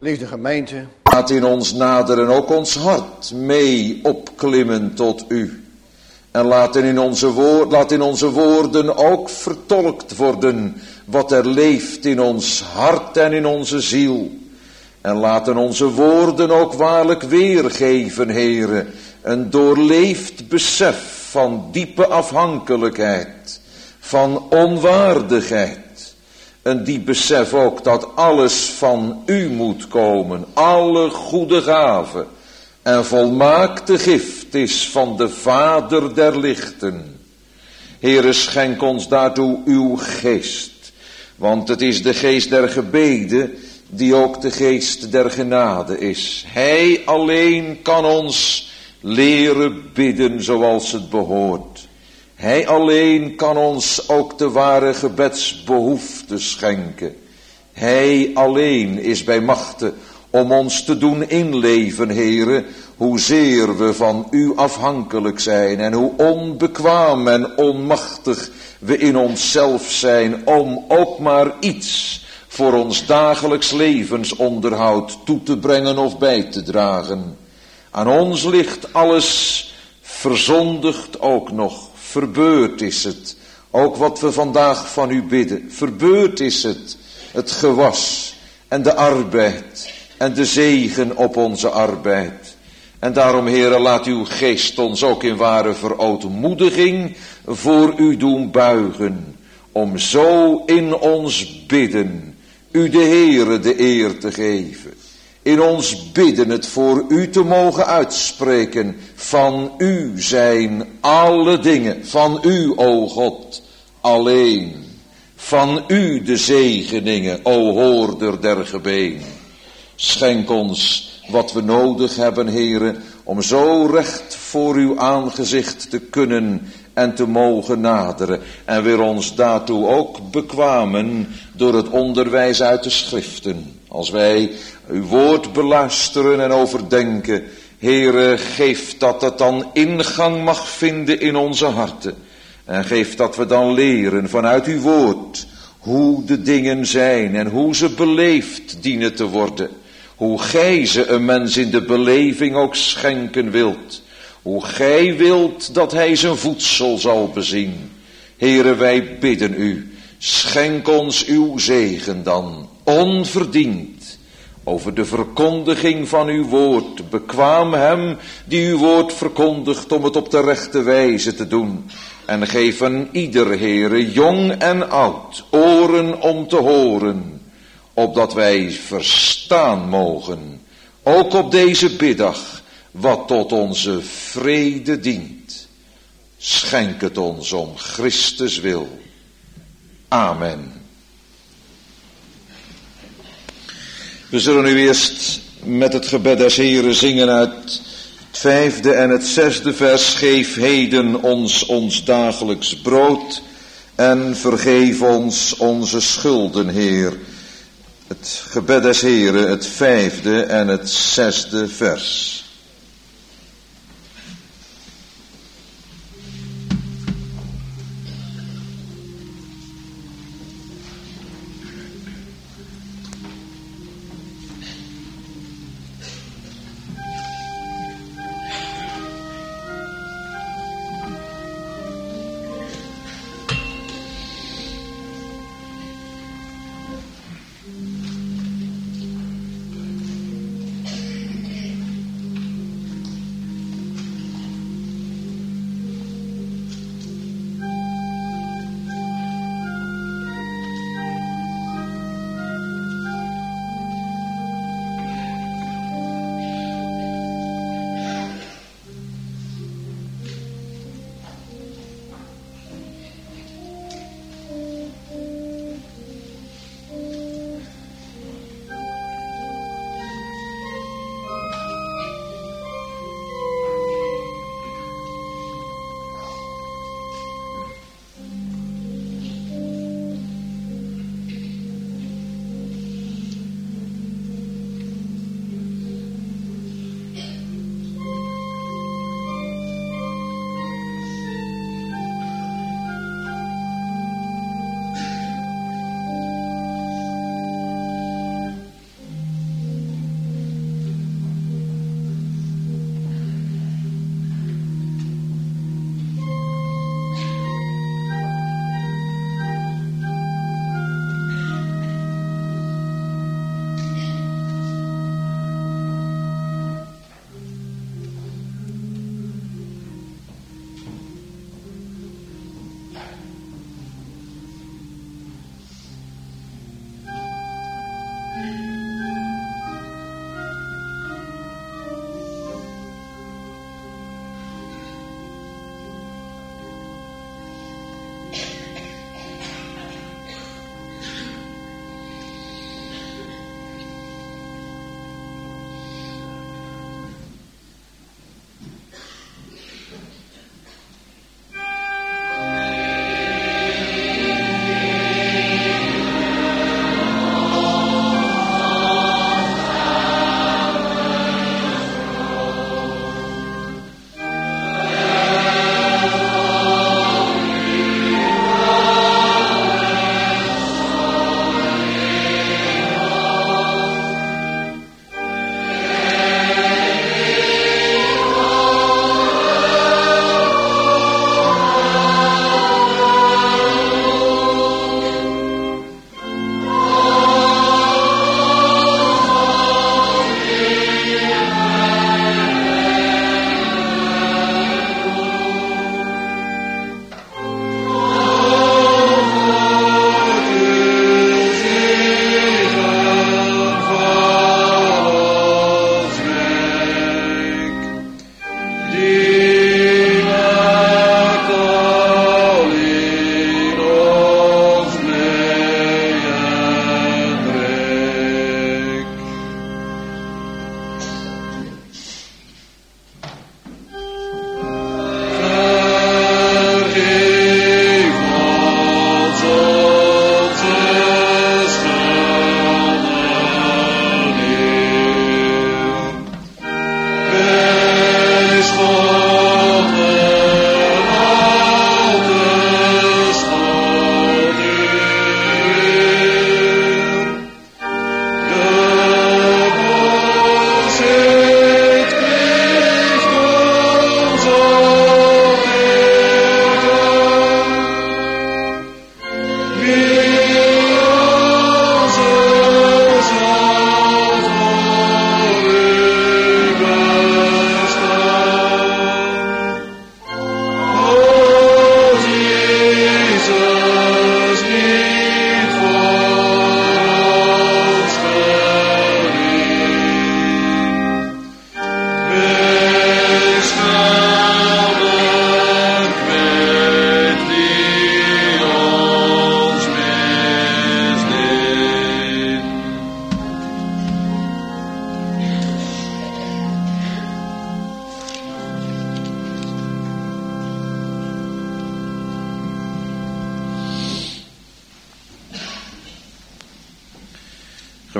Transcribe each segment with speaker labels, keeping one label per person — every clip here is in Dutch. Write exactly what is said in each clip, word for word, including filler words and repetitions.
Speaker 1: Liefde gemeente,
Speaker 2: laat in ons naderen ook ons hart mee opklimmen tot u. En laat in onze, woord, laat in onze woorden ook vertolkt worden wat er leeft in ons hart en in onze ziel. En laten onze woorden ook waarlijk weergeven, Heere, een doorleefd besef van diepe afhankelijkheid, van onwaardigheid. Een diep besef ook dat alles van u moet komen, alle goede gaven en volmaakte gift is van de Vader der lichten. Heere, schenk ons daartoe uw geest, want het is de geest der gebeden die ook de geest der genade is. Hij alleen kan ons leren bidden zoals het behoort. Hij alleen kan ons ook de ware gebedsbehoefte schenken. Hij alleen is bij machte om ons te doen inleven, Heere, hoezeer we van u afhankelijk zijn en hoe onbekwaam en onmachtig we in onszelf zijn om ook maar iets voor ons dagelijks levensonderhoud toe te brengen of bij te dragen. Aan ons ligt alles verzondigd ook nog. Verbeurd is het, ook wat we vandaag van u bidden. Verbeurd is het, het gewas en de arbeid en de zegen op onze arbeid. En daarom, Heere, laat uw geest ons ook in ware verootmoediging voor u doen buigen, om zo in ons bidden u de Heere de eer te geven. In ons bidden het voor u te mogen uitspreken. Van u zijn alle dingen. Van u, o God, alleen. Van u de zegeningen, o hoorder der gebeden. Schenk ons wat we nodig hebben, Heere, om zo recht voor uw aangezicht te kunnen en te mogen naderen. En weer ons daartoe ook bekwamen door het onderwijs uit de schriften. Als wij uw woord beluisteren en overdenken, Heere, geef dat het dan ingang mag vinden in onze harten. En geef dat we dan leren vanuit uw woord hoe de dingen zijn en hoe ze beleefd dienen te worden. Hoe gij ze een mens in de beleving ook schenken wilt. Hoe gij wilt dat hij zijn voedsel zal bezien. Heere, wij bidden u, schenk ons uw zegen dan, onverdiend, over de verkondiging van uw woord. Bekwaam hem die uw woord verkondigt om het op de rechte wijze te doen. En geef aan ieder, Heere, jong en oud, oren om te horen, opdat wij verstaan mogen, ook op deze biddag, wat tot onze vrede dient. Schenk het ons om Christus wil. Amen. We zullen nu eerst met het gebed des Heren zingen uit het vijfde en het zesde vers. Geef heden ons ons dagelijks brood en vergeef ons onze schulden, Heer. Het gebed des Heren, het vijfde en het zesde vers.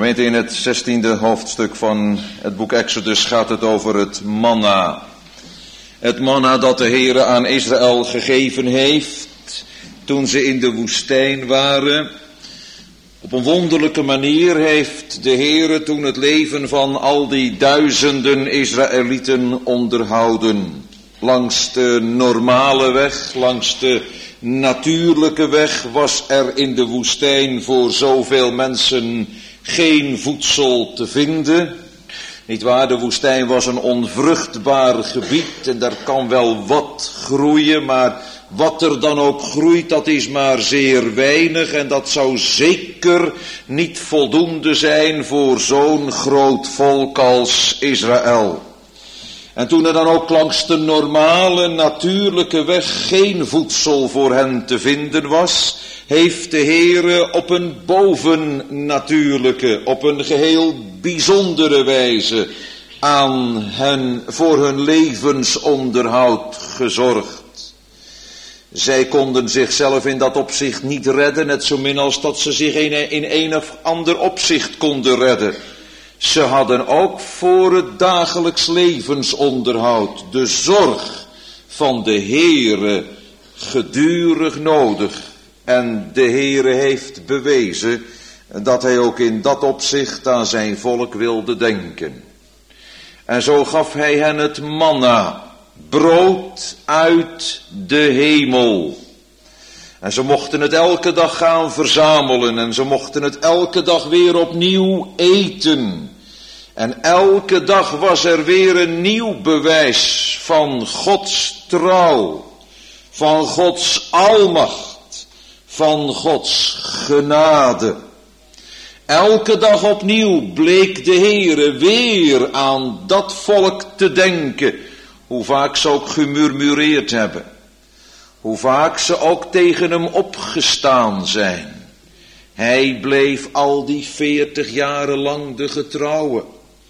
Speaker 2: Gemeente, in het zestiende hoofdstuk van het boek Exodus gaat het over het manna. Het manna dat de Heere aan Israël gegeven heeft toen ze in de woestijn waren. Op een wonderlijke manier heeft de Heere toen het leven van al die duizenden Israëlieten onderhouden. Langs de normale weg, langs de natuurlijke weg was er in de woestijn voor zoveel mensen geen voedsel te vinden. Niet waar, de woestijn was een onvruchtbaar gebied en daar kan wel wat groeien, maar wat er dan ook groeit, dat is maar zeer weinig en dat zou zeker niet voldoende zijn voor zo'n groot volk als Israël. En toen er dan ook langs de normale, natuurlijke weg geen voedsel voor hen te vinden was, heeft de Heere op een bovennatuurlijke, op een geheel bijzondere wijze aan hen voor hun levensonderhoud gezorgd. Zij konden zichzelf in dat opzicht niet redden, net zo min als dat ze zich in, in een of ander opzicht konden redden. Ze hadden ook voor het dagelijks levensonderhoud de zorg van de Heere gedurig nodig. En de Heere heeft bewezen dat hij ook in dat opzicht aan zijn volk wilde denken. En zo gaf hij hen het manna, brood uit de hemel. En ze mochten het elke dag gaan verzamelen en ze mochten het elke dag weer opnieuw eten. En elke dag was er weer een nieuw bewijs van Gods trouw, van Gods almacht, van Gods genade. Elke dag opnieuw bleek de Heere weer aan dat volk te denken, hoe vaak ze ook gemurmureerd hebben. Hoe vaak ze ook tegen hem opgestaan zijn. Hij bleef al die veertig jaren lang de getrouwe.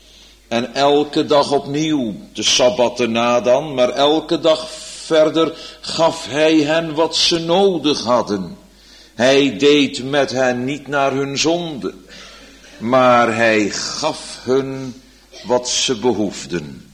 Speaker 2: En elke dag opnieuw, de sabbatten na dan, maar elke dag verder gaf hij hen wat ze nodig hadden. Hij deed met hen niet naar hun zonde, maar hij gaf hun wat ze behoefden.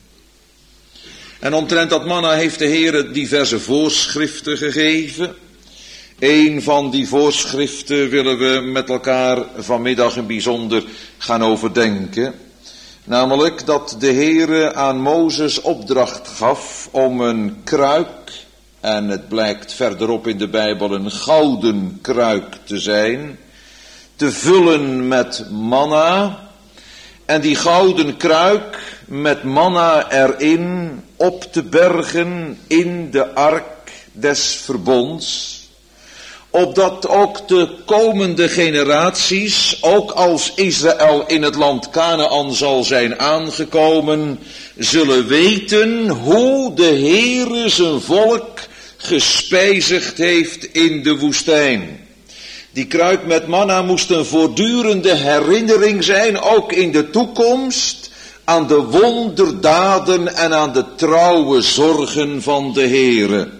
Speaker 2: En omtrent dat manna heeft de Heer diverse voorschriften gegeven. Een van die voorschriften willen we met elkaar vanmiddag in bijzonder gaan overdenken. Namelijk dat de Heer aan Mozes opdracht gaf om een kruik, en het blijkt verderop in de Bijbel een gouden kruik te zijn, te vullen met manna. En die gouden kruik met manna erin op te bergen in de ark des verbonds. Opdat ook de komende generaties, ook als Israël in het land Kanaan zal zijn aangekomen, zullen weten hoe de Heere zijn volk gespijzigd heeft in de woestijn. Die kruik met manna moest een voortdurende herinnering zijn, ook in de toekomst, aan de wonderdaden en aan de trouwe zorgen van de Heere.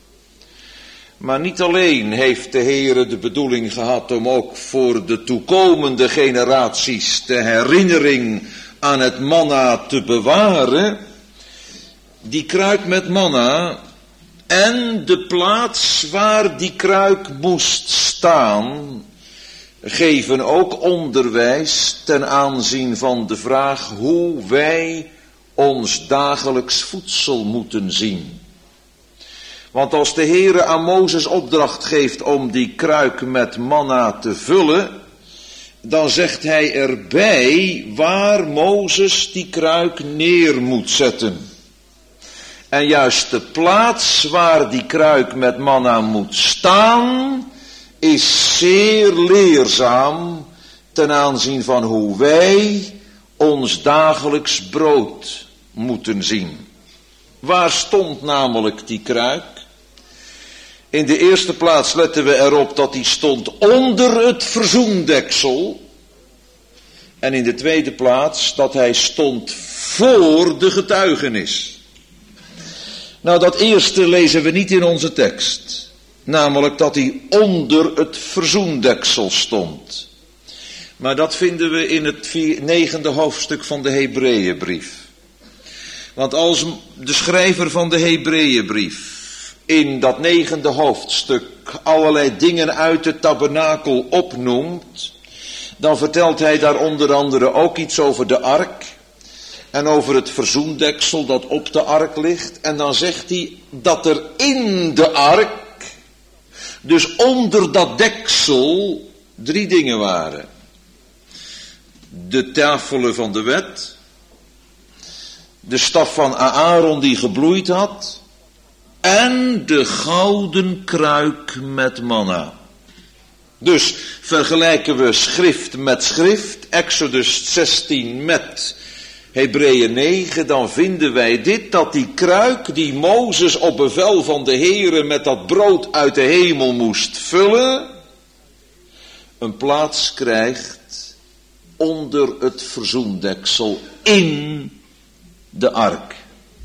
Speaker 2: Maar niet alleen heeft de Heere de bedoeling gehad om ook voor de toekomende generaties de herinnering aan het manna te bewaren. Die kruik met manna en de plaats waar die kruik moest staan, geven ook onderwijs ten aanzien van de vraag hoe wij ons dagelijks voedsel moeten zien. Want als de Heere aan Mozes opdracht geeft om die kruik met manna te vullen, dan zegt hij erbij waar Mozes die kruik neer moet zetten. En juist de plaats waar die kruik met manna moet staan, is zeer leerzaam ten aanzien van hoe wij ons dagelijks brood moeten zien. Waar stond namelijk die kruik? In de eerste plaats letten we erop dat die stond onder het verzoendeksel. En in de tweede plaats dat hij stond voor de getuigenis. Nou, dat eerste lezen we niet in onze tekst. Namelijk dat hij onder het verzoendeksel stond. Maar dat vinden we in het negende hoofdstuk van de Hebreeënbrief. Want als de schrijver van de Hebreeënbrief in dat negende hoofdstuk allerlei dingen uit de tabernakel opnoemt, dan vertelt hij daar onder andere ook iets over de ark en over het verzoendeksel dat op de ark ligt. En dan zegt hij dat er in de ark, dus onder dat deksel, drie dingen waren. De tafelen van de wet, de staf van Aaron die gebloeid had en de gouden kruik met manna. Dus vergelijken we schrift met schrift, Exodus zestien met Hebreeën negen, dan vinden wij dit, dat die kruik die Mozes op bevel van de Heere met dat brood uit de hemel moest vullen, een plaats krijgt onder het verzoendeksel in de ark.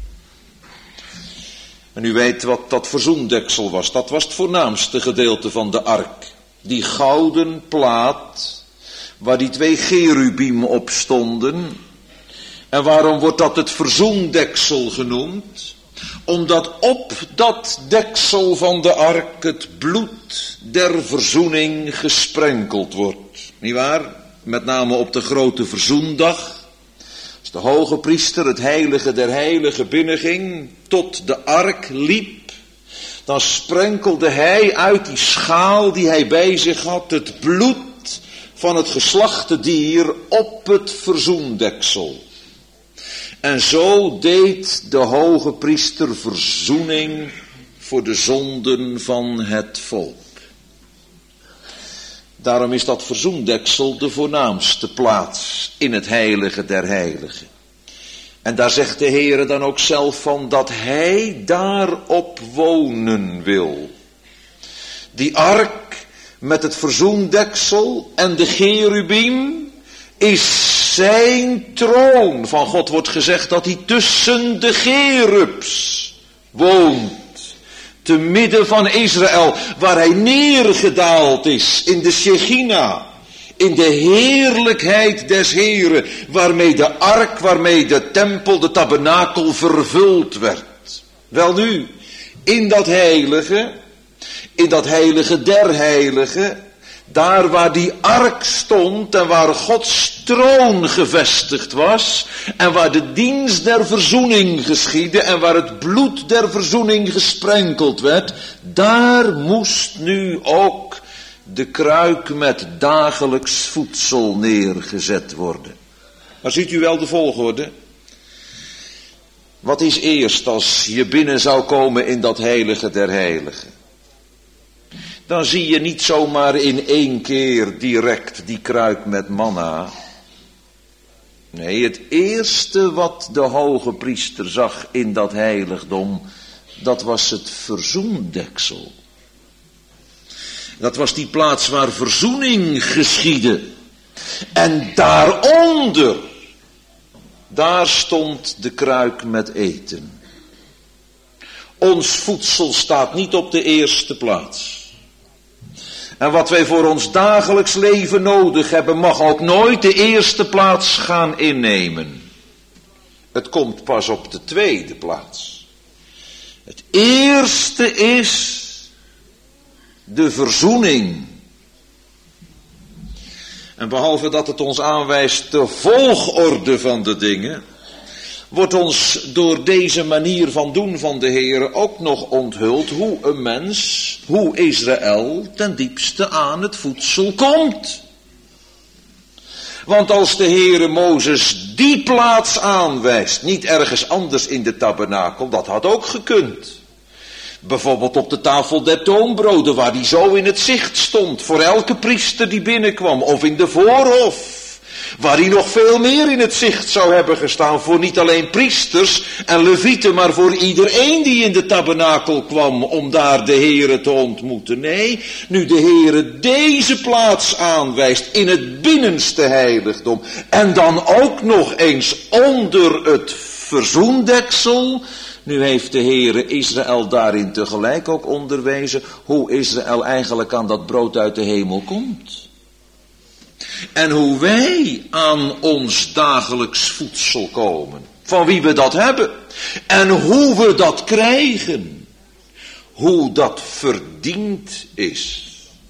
Speaker 2: En u weet wat dat verzoendeksel was. Dat was het voornaamste gedeelte van de ark. Die gouden plaat waar die twee cherubim op stonden. En waarom wordt dat het verzoendeksel genoemd? Omdat op dat deksel van de ark het bloed der verzoening gesprenkeld wordt. Niet waar? Met name op de grote verzoendag. Als de hoge priester het heilige der heiligen binnenging, tot de ark liep, dan sprenkelde hij uit die schaal die hij bij zich had het bloed van het geslachte dier op het verzoendeksel. En zo deed de hoge priester verzoening voor de zonden van het volk. Daarom is dat verzoendeksel de voornaamste plaats in het heilige der heiligen. En daar zegt de Heere dan ook zelf van dat hij daarop wonen wil. Die ark met het verzoendeksel en de cherubim is zijn troon. Van God wordt gezegd dat hij tussen de cherubs woont. Te midden van Israël, waar hij neergedaald is in de Shechina. In de heerlijkheid des Heren, waarmee de ark, waarmee de tempel, de tabernakel vervuld werd. Welnu, in dat heilige, in dat heilige der heiligen, daar waar die ark stond en waar Gods troon gevestigd was en waar de dienst der verzoening geschiedde en waar het bloed der verzoening gesprenkeld werd, daar moest nu ook de kruik met dagelijks voedsel neergezet worden. Maar ziet u wel de volgorde? Wat is eerst als je binnen zou komen in dat heilige der heiligen? Dan zie je niet zomaar in één keer direct die kruik met manna. Nee, het eerste wat de hoge priester zag in dat heiligdom, dat was het verzoendeksel. Dat was die plaats waar verzoening geschiedde. En daaronder, daar stond de kruik met eten. Ons voedsel staat niet op de eerste plaats. En wat wij voor ons dagelijks leven nodig hebben, mag ook nooit de eerste plaats gaan innemen. Het komt pas op de tweede plaats. Het eerste is de verzoening. En behalve dat het ons aanwijst de volgorde van de dingen, wordt ons door deze manier van doen van de Heer ook nog onthuld hoe een mens, hoe Israël ten diepste aan het voedsel komt. Want als de Heere Mozes die plaats aanwijst, niet ergens anders in de tabernakel, dat had ook gekund. Bijvoorbeeld op de tafel der toonbroden, waar die zo in het zicht stond, voor elke priester die binnenkwam, of in de voorhof, waar hij nog veel meer in het zicht zou hebben gestaan, voor niet alleen priesters en levieten, maar voor iedereen die in de tabernakel kwam, om daar de Heere te ontmoeten. Nee, nu de Heere deze plaats aanwijst, in het binnenste heiligdom, en dan ook nog eens onder het verzoendeksel, nu heeft de Heere Israël daarin tegelijk ook onderwezen hoe Israël eigenlijk aan dat brood uit de hemel komt. En hoe wij aan ons dagelijks voedsel komen. Van wie we dat hebben. En hoe we dat krijgen. Hoe dat verdiend is.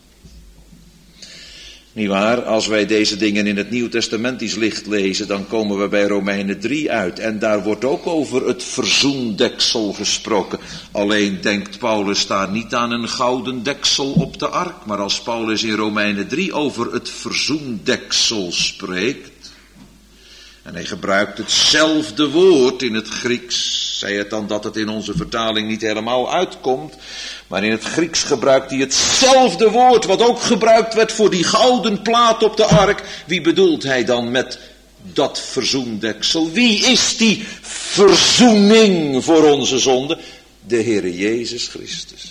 Speaker 2: Niet waar, als wij deze dingen in het Nieuwtestamentisch licht lezen, dan komen we bij Romeinen drie uit. En daar wordt ook over het verzoendeksel gesproken. Alleen denkt Paulus daar niet aan een gouden deksel op de ark. Maar als Paulus in Romeinen drie over het verzoendeksel spreekt, en hij gebruikt hetzelfde woord in het Grieks. Zij het dan dat het in onze vertaling niet helemaal uitkomt. Maar in het Grieks gebruikt hij hetzelfde woord wat ook gebruikt werd voor die gouden plaat op de ark. Wie bedoelt hij dan met dat verzoendeksel? Wie is die verzoening voor onze zonde? De Heere Jezus Christus.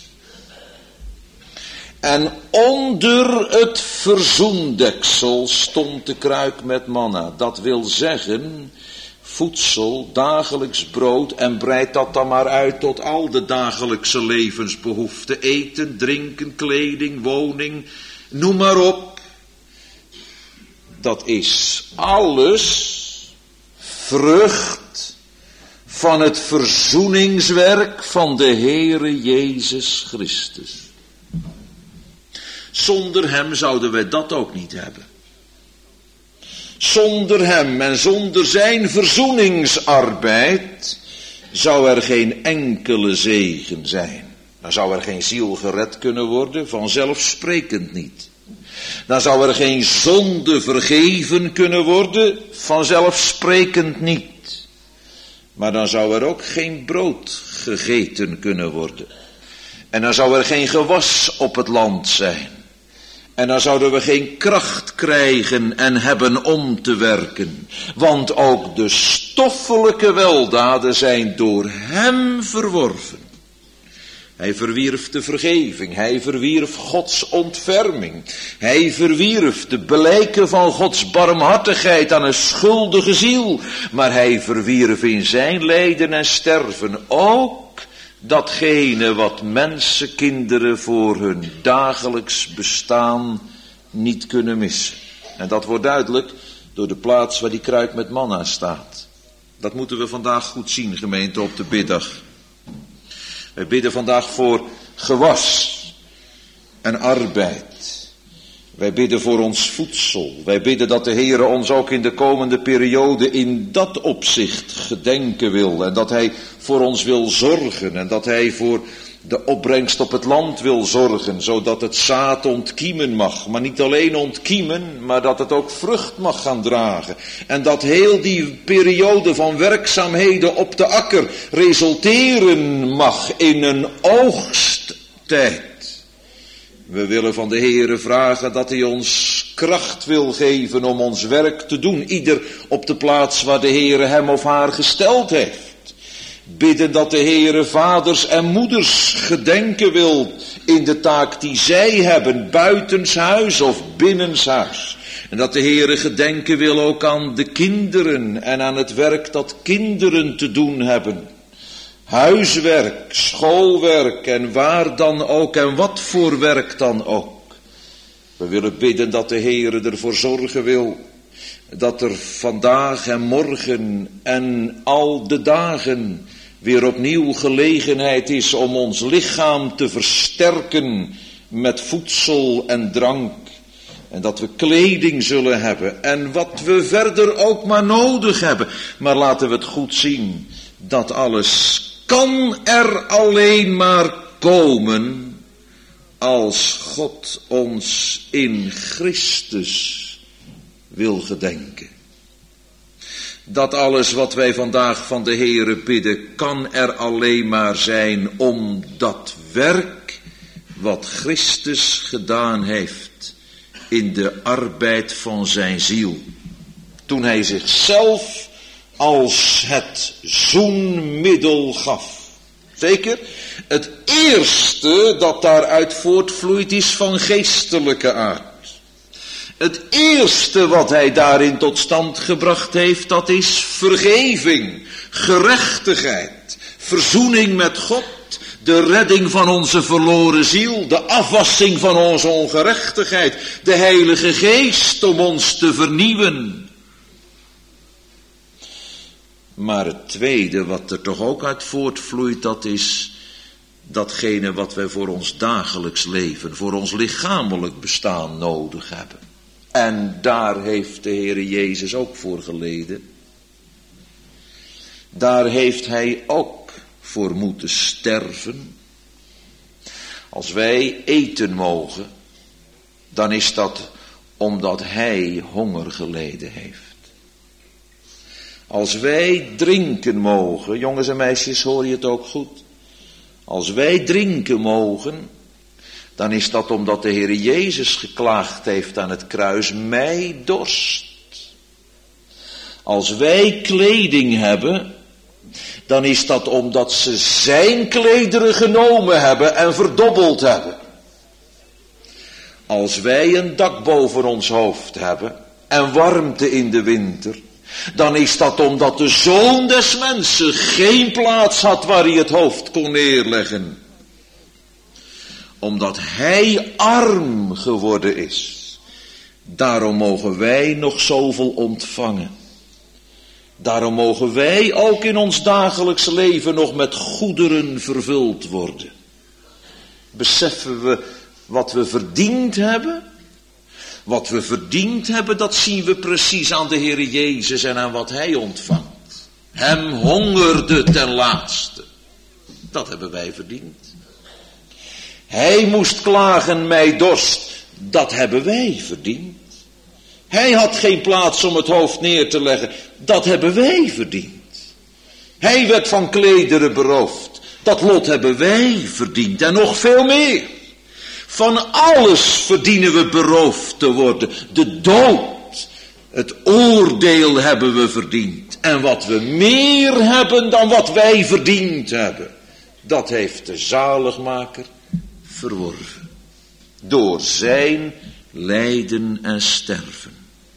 Speaker 2: En onder het verzoendeksel stond de kruik met manna. Dat wil zeggen, voedsel, dagelijks brood, en breid dat dan maar uit tot al de dagelijkse levensbehoeften. Eten, drinken, kleding, woning, noem maar op. Dat is alles vrucht van het verzoeningswerk van de Heere Jezus Christus. Zonder hem zouden wij dat ook niet hebben. Zonder hem en zonder zijn verzoeningsarbeid zou er geen enkele zegen zijn. Dan zou er geen ziel gered kunnen worden, vanzelfsprekend niet. Dan zou er geen zonde vergeven kunnen worden, vanzelfsprekend niet. Maar dan zou er ook geen brood gegeten kunnen worden. En dan zou er geen gewas op het land zijn. En dan zouden we geen kracht krijgen en hebben om te werken. Want ook de stoffelijke weldaden zijn door hem verworven. Hij verwierf de vergeving. Hij verwierf Gods ontferming. Hij verwierf de blijken van Gods barmhartigheid aan een schuldige ziel. Maar hij verwierf in zijn lijden en sterven ook datgene wat mensenkinderen voor hun dagelijks bestaan niet kunnen missen. En dat wordt duidelijk door de plaats waar die kruik met manna staat. Dat moeten we vandaag goed zien, gemeente, op de biddag. Wij bidden vandaag voor gewas en arbeid. Wij bidden voor ons voedsel. Wij bidden dat de Heere ons ook in de komende periode in dat opzicht gedenken wil. En dat Hij voor ons wil zorgen. En dat Hij voor de opbrengst op het land wil zorgen. Zodat het zaad ontkiemen mag. Maar niet alleen ontkiemen, maar dat het ook vrucht mag gaan dragen. En dat heel die periode van werkzaamheden op de akker resulteren mag in een oogsttijd. We willen van de Heere vragen dat Hij ons kracht wil geven om ons werk te doen. Ieder op de plaats waar de Heere hem of haar gesteld heeft. Bidden dat de Heere vaders en moeders gedenken wil in de taak die zij hebben, buitenshuis of binnenshuis. En dat de Heere gedenken wil ook aan de kinderen en aan het werk dat kinderen te doen hebben. Huiswerk, schoolwerk en waar dan ook en wat voor werk dan ook. We willen bidden dat de Heere ervoor zorgen wil dat er vandaag en morgen en al de dagen weer opnieuw gelegenheid is om ons lichaam te versterken met voedsel en drank. En dat we kleding zullen hebben en wat we verder ook maar nodig hebben. Maar laten we het goed zien, dat alles kan er alleen maar komen als God ons in Christus wil gedenken. Dat alles wat wij vandaag van de Heere bidden, kan er alleen maar zijn om dat werk wat Christus gedaan heeft in de arbeid van zijn ziel. Toen hij zichzelf als het zoenmiddel gaf. Zeker, het eerste dat daaruit voortvloeit is van geestelijke aard. Het eerste wat hij daarin tot stand gebracht heeft, dat is vergeving, gerechtigheid, verzoening met God, De redding van onze verloren ziel, de afwassing van onze ongerechtigheid, de Heilige Geest om ons te vernieuwen. Maar het tweede wat er toch ook uit voortvloeit, dat is datgene wat wij voor ons dagelijks leven, voor ons lichamelijk bestaan nodig hebben. En daar heeft de Heere Jezus ook voor geleden. Daar heeft Hij ook voor moeten sterven. Als wij eten mogen, dan is dat omdat Hij honger geleden heeft. Als wij drinken mogen, jongens en meisjes, hoor je het ook goed. Als wij drinken mogen, dan is dat omdat de Heer Jezus geklaagd heeft aan het kruis, mij dorst. Als wij kleding hebben, dan is dat omdat ze zijn klederen genomen hebben en verdobbeld hebben. Als wij een dak boven ons hoofd hebben en warmte in de winter, dan is dat omdat de Zoon des Mensen geen plaats had waar hij het hoofd kon neerleggen. Omdat Hij arm geworden is. Daarom mogen wij nog zoveel ontvangen. Daarom mogen wij ook in ons dagelijks leven nog met goederen vervuld worden. Beseffen we wat we verdiend hebben? Wat we verdiend hebben, dat zien we precies aan de Heer Jezus en aan wat Hij ontvangt. Hem hongerde ten laatste. Dat hebben wij verdiend. Hij moest klagen, mij dorst. Dat hebben wij verdiend. Hij had geen plaats om het hoofd neer te leggen. Dat hebben wij verdiend. Hij werd van klederen beroofd. Dat lot hebben wij verdiend. En nog veel meer. Van alles verdienen we beroofd te worden. De dood, het oordeel hebben we verdiend. En wat we meer hebben dan wat wij verdiend hebben, dat heeft de zaligmaker verworven. Door zijn lijden en sterven.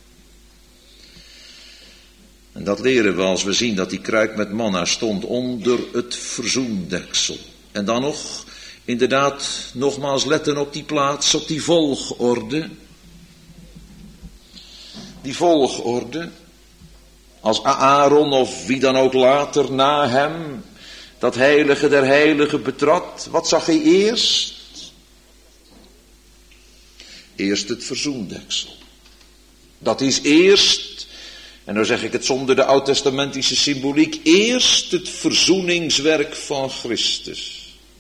Speaker 2: En dat leren we als we zien dat die kruik met manna stond onder het verzoendeksel. En dan nog, inderdaad, nogmaals letten op die plaats, op die volgorde. Die volgorde. Als Aaron of wie dan ook later na hem dat heilige der heiligen betrad, wat zag hij eerst? Eerst het verzoendeksel. Dat is eerst, en nou zeg ik het zonder de oud-testamentische symboliek, eerst het verzoeningswerk van Christus.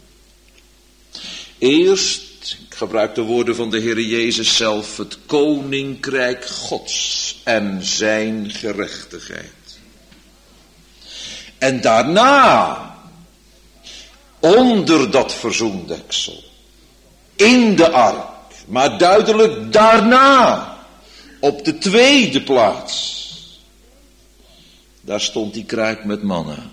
Speaker 2: Eerst, ik gebruik de woorden van de Heer Jezus zelf, het koninkrijk Gods en zijn gerechtigheid. En daarna, onder dat verzoendeksel, in de ark, maar duidelijk daarna, op de tweede plaats, daar stond die kruik met manna.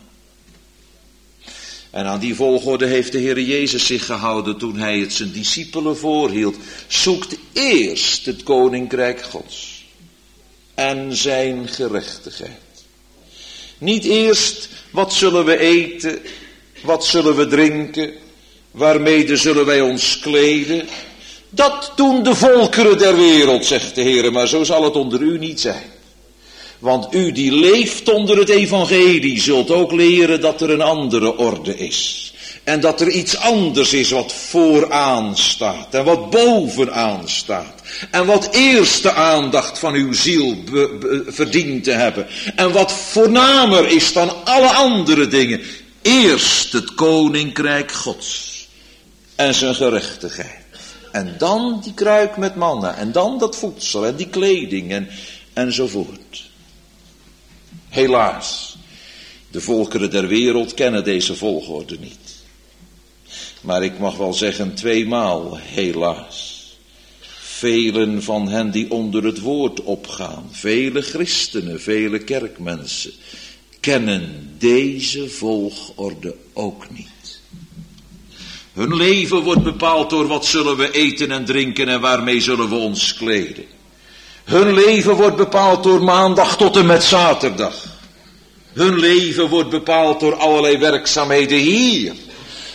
Speaker 2: En aan die volgorde heeft de Heer Jezus zich gehouden toen hij het zijn discipelen voorhield. Zoekt eerst het koninkrijk Gods en zijn gerechtigheid. Niet eerst wat zullen we eten, wat zullen we drinken, waarmede zullen wij ons kleden. Dat doen de volkeren der wereld, zegt de Heer, maar zo zal het onder u niet zijn. Want u die leeft onder het evangelie zult ook leren dat er een andere orde is. En dat er iets anders is wat vooraan staat en wat bovenaan staat. En wat eerste aandacht van uw ziel be, be, verdient te hebben. En wat voornamer is dan alle andere dingen. Eerst het koninkrijk Gods en zijn gerechtigheid. En dan die kruik met manna en dan dat voedsel en die kleding en, enzovoort. Helaas, de volkeren der wereld kennen deze volgorde niet. Maar ik mag wel zeggen tweemaal helaas. Velen van hen die onder het woord opgaan, vele christenen, vele kerkmensen, kennen deze volgorde ook niet. Hun leven wordt bepaald door wat zullen we eten en drinken en waarmee zullen we ons kleden. Hun leven wordt bepaald door maandag tot en met zaterdag. Hun leven wordt bepaald door allerlei werkzaamheden hier.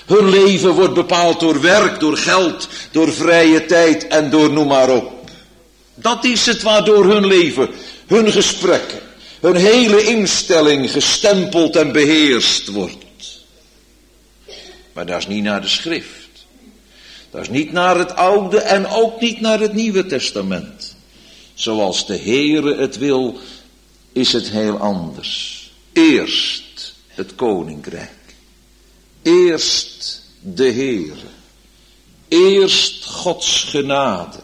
Speaker 2: Hun leven wordt bepaald door werk, door geld, door vrije tijd en door noem maar op. Dat is het waardoor hun leven, hun gesprekken, hun hele instelling gestempeld en beheerst wordt. Maar dat is niet naar de schrift. Dat is niet naar het Oude en ook niet naar het Nieuwe Testament. Zoals de Heere het wil, is het heel anders. Eerst het koninkrijk. Eerst de Heere. Eerst Gods genade.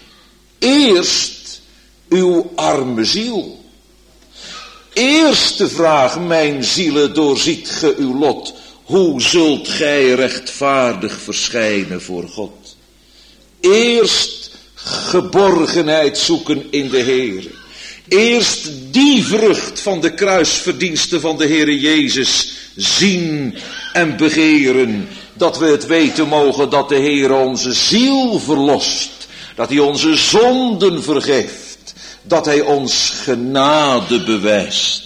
Speaker 2: Eerst uw arme ziel. Eerste vraag, mijn zielen, doorziet ge uw lot. Hoe zult gij rechtvaardig verschijnen voor God? Eerst geborgenheid zoeken in de Heere. Eerst die vrucht van de kruisverdiensten van de Heere Jezus zien en begeren. Dat we het weten mogen dat de Heere onze ziel verlost. Dat hij onze zonden vergeeft. Dat hij ons genade bewijst.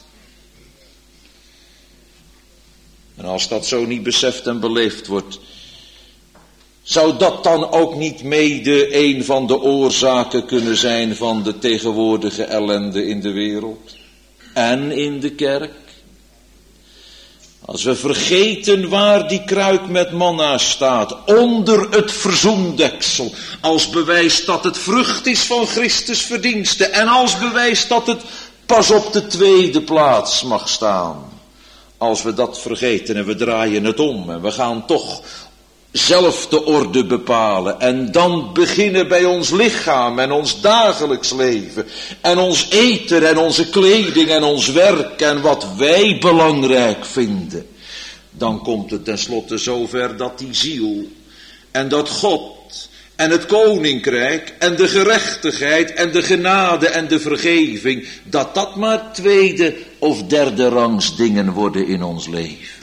Speaker 2: En als dat zo niet beseft en beleefd wordt, zou dat dan ook niet mede een van de oorzaken kunnen zijn van de tegenwoordige ellende in de wereld en in de kerk? Als we vergeten waar die kruik met manna staat, onder het verzoendeksel, als bewijs dat het vrucht is van Christus verdiensten en als bewijs dat het pas op de tweede plaats mag staan. Als we dat vergeten en we draaien het om en we gaan toch zelf de orde bepalen en dan beginnen bij ons lichaam en ons dagelijks leven en ons eten en onze kleding en ons werk en wat wij belangrijk vinden, dan komt het tenslotte zover dat die ziel en dat God en het koninkrijk en de gerechtigheid en de genade en de vergeving, dat dat maar tweede of derde rangs dingen worden in ons leven.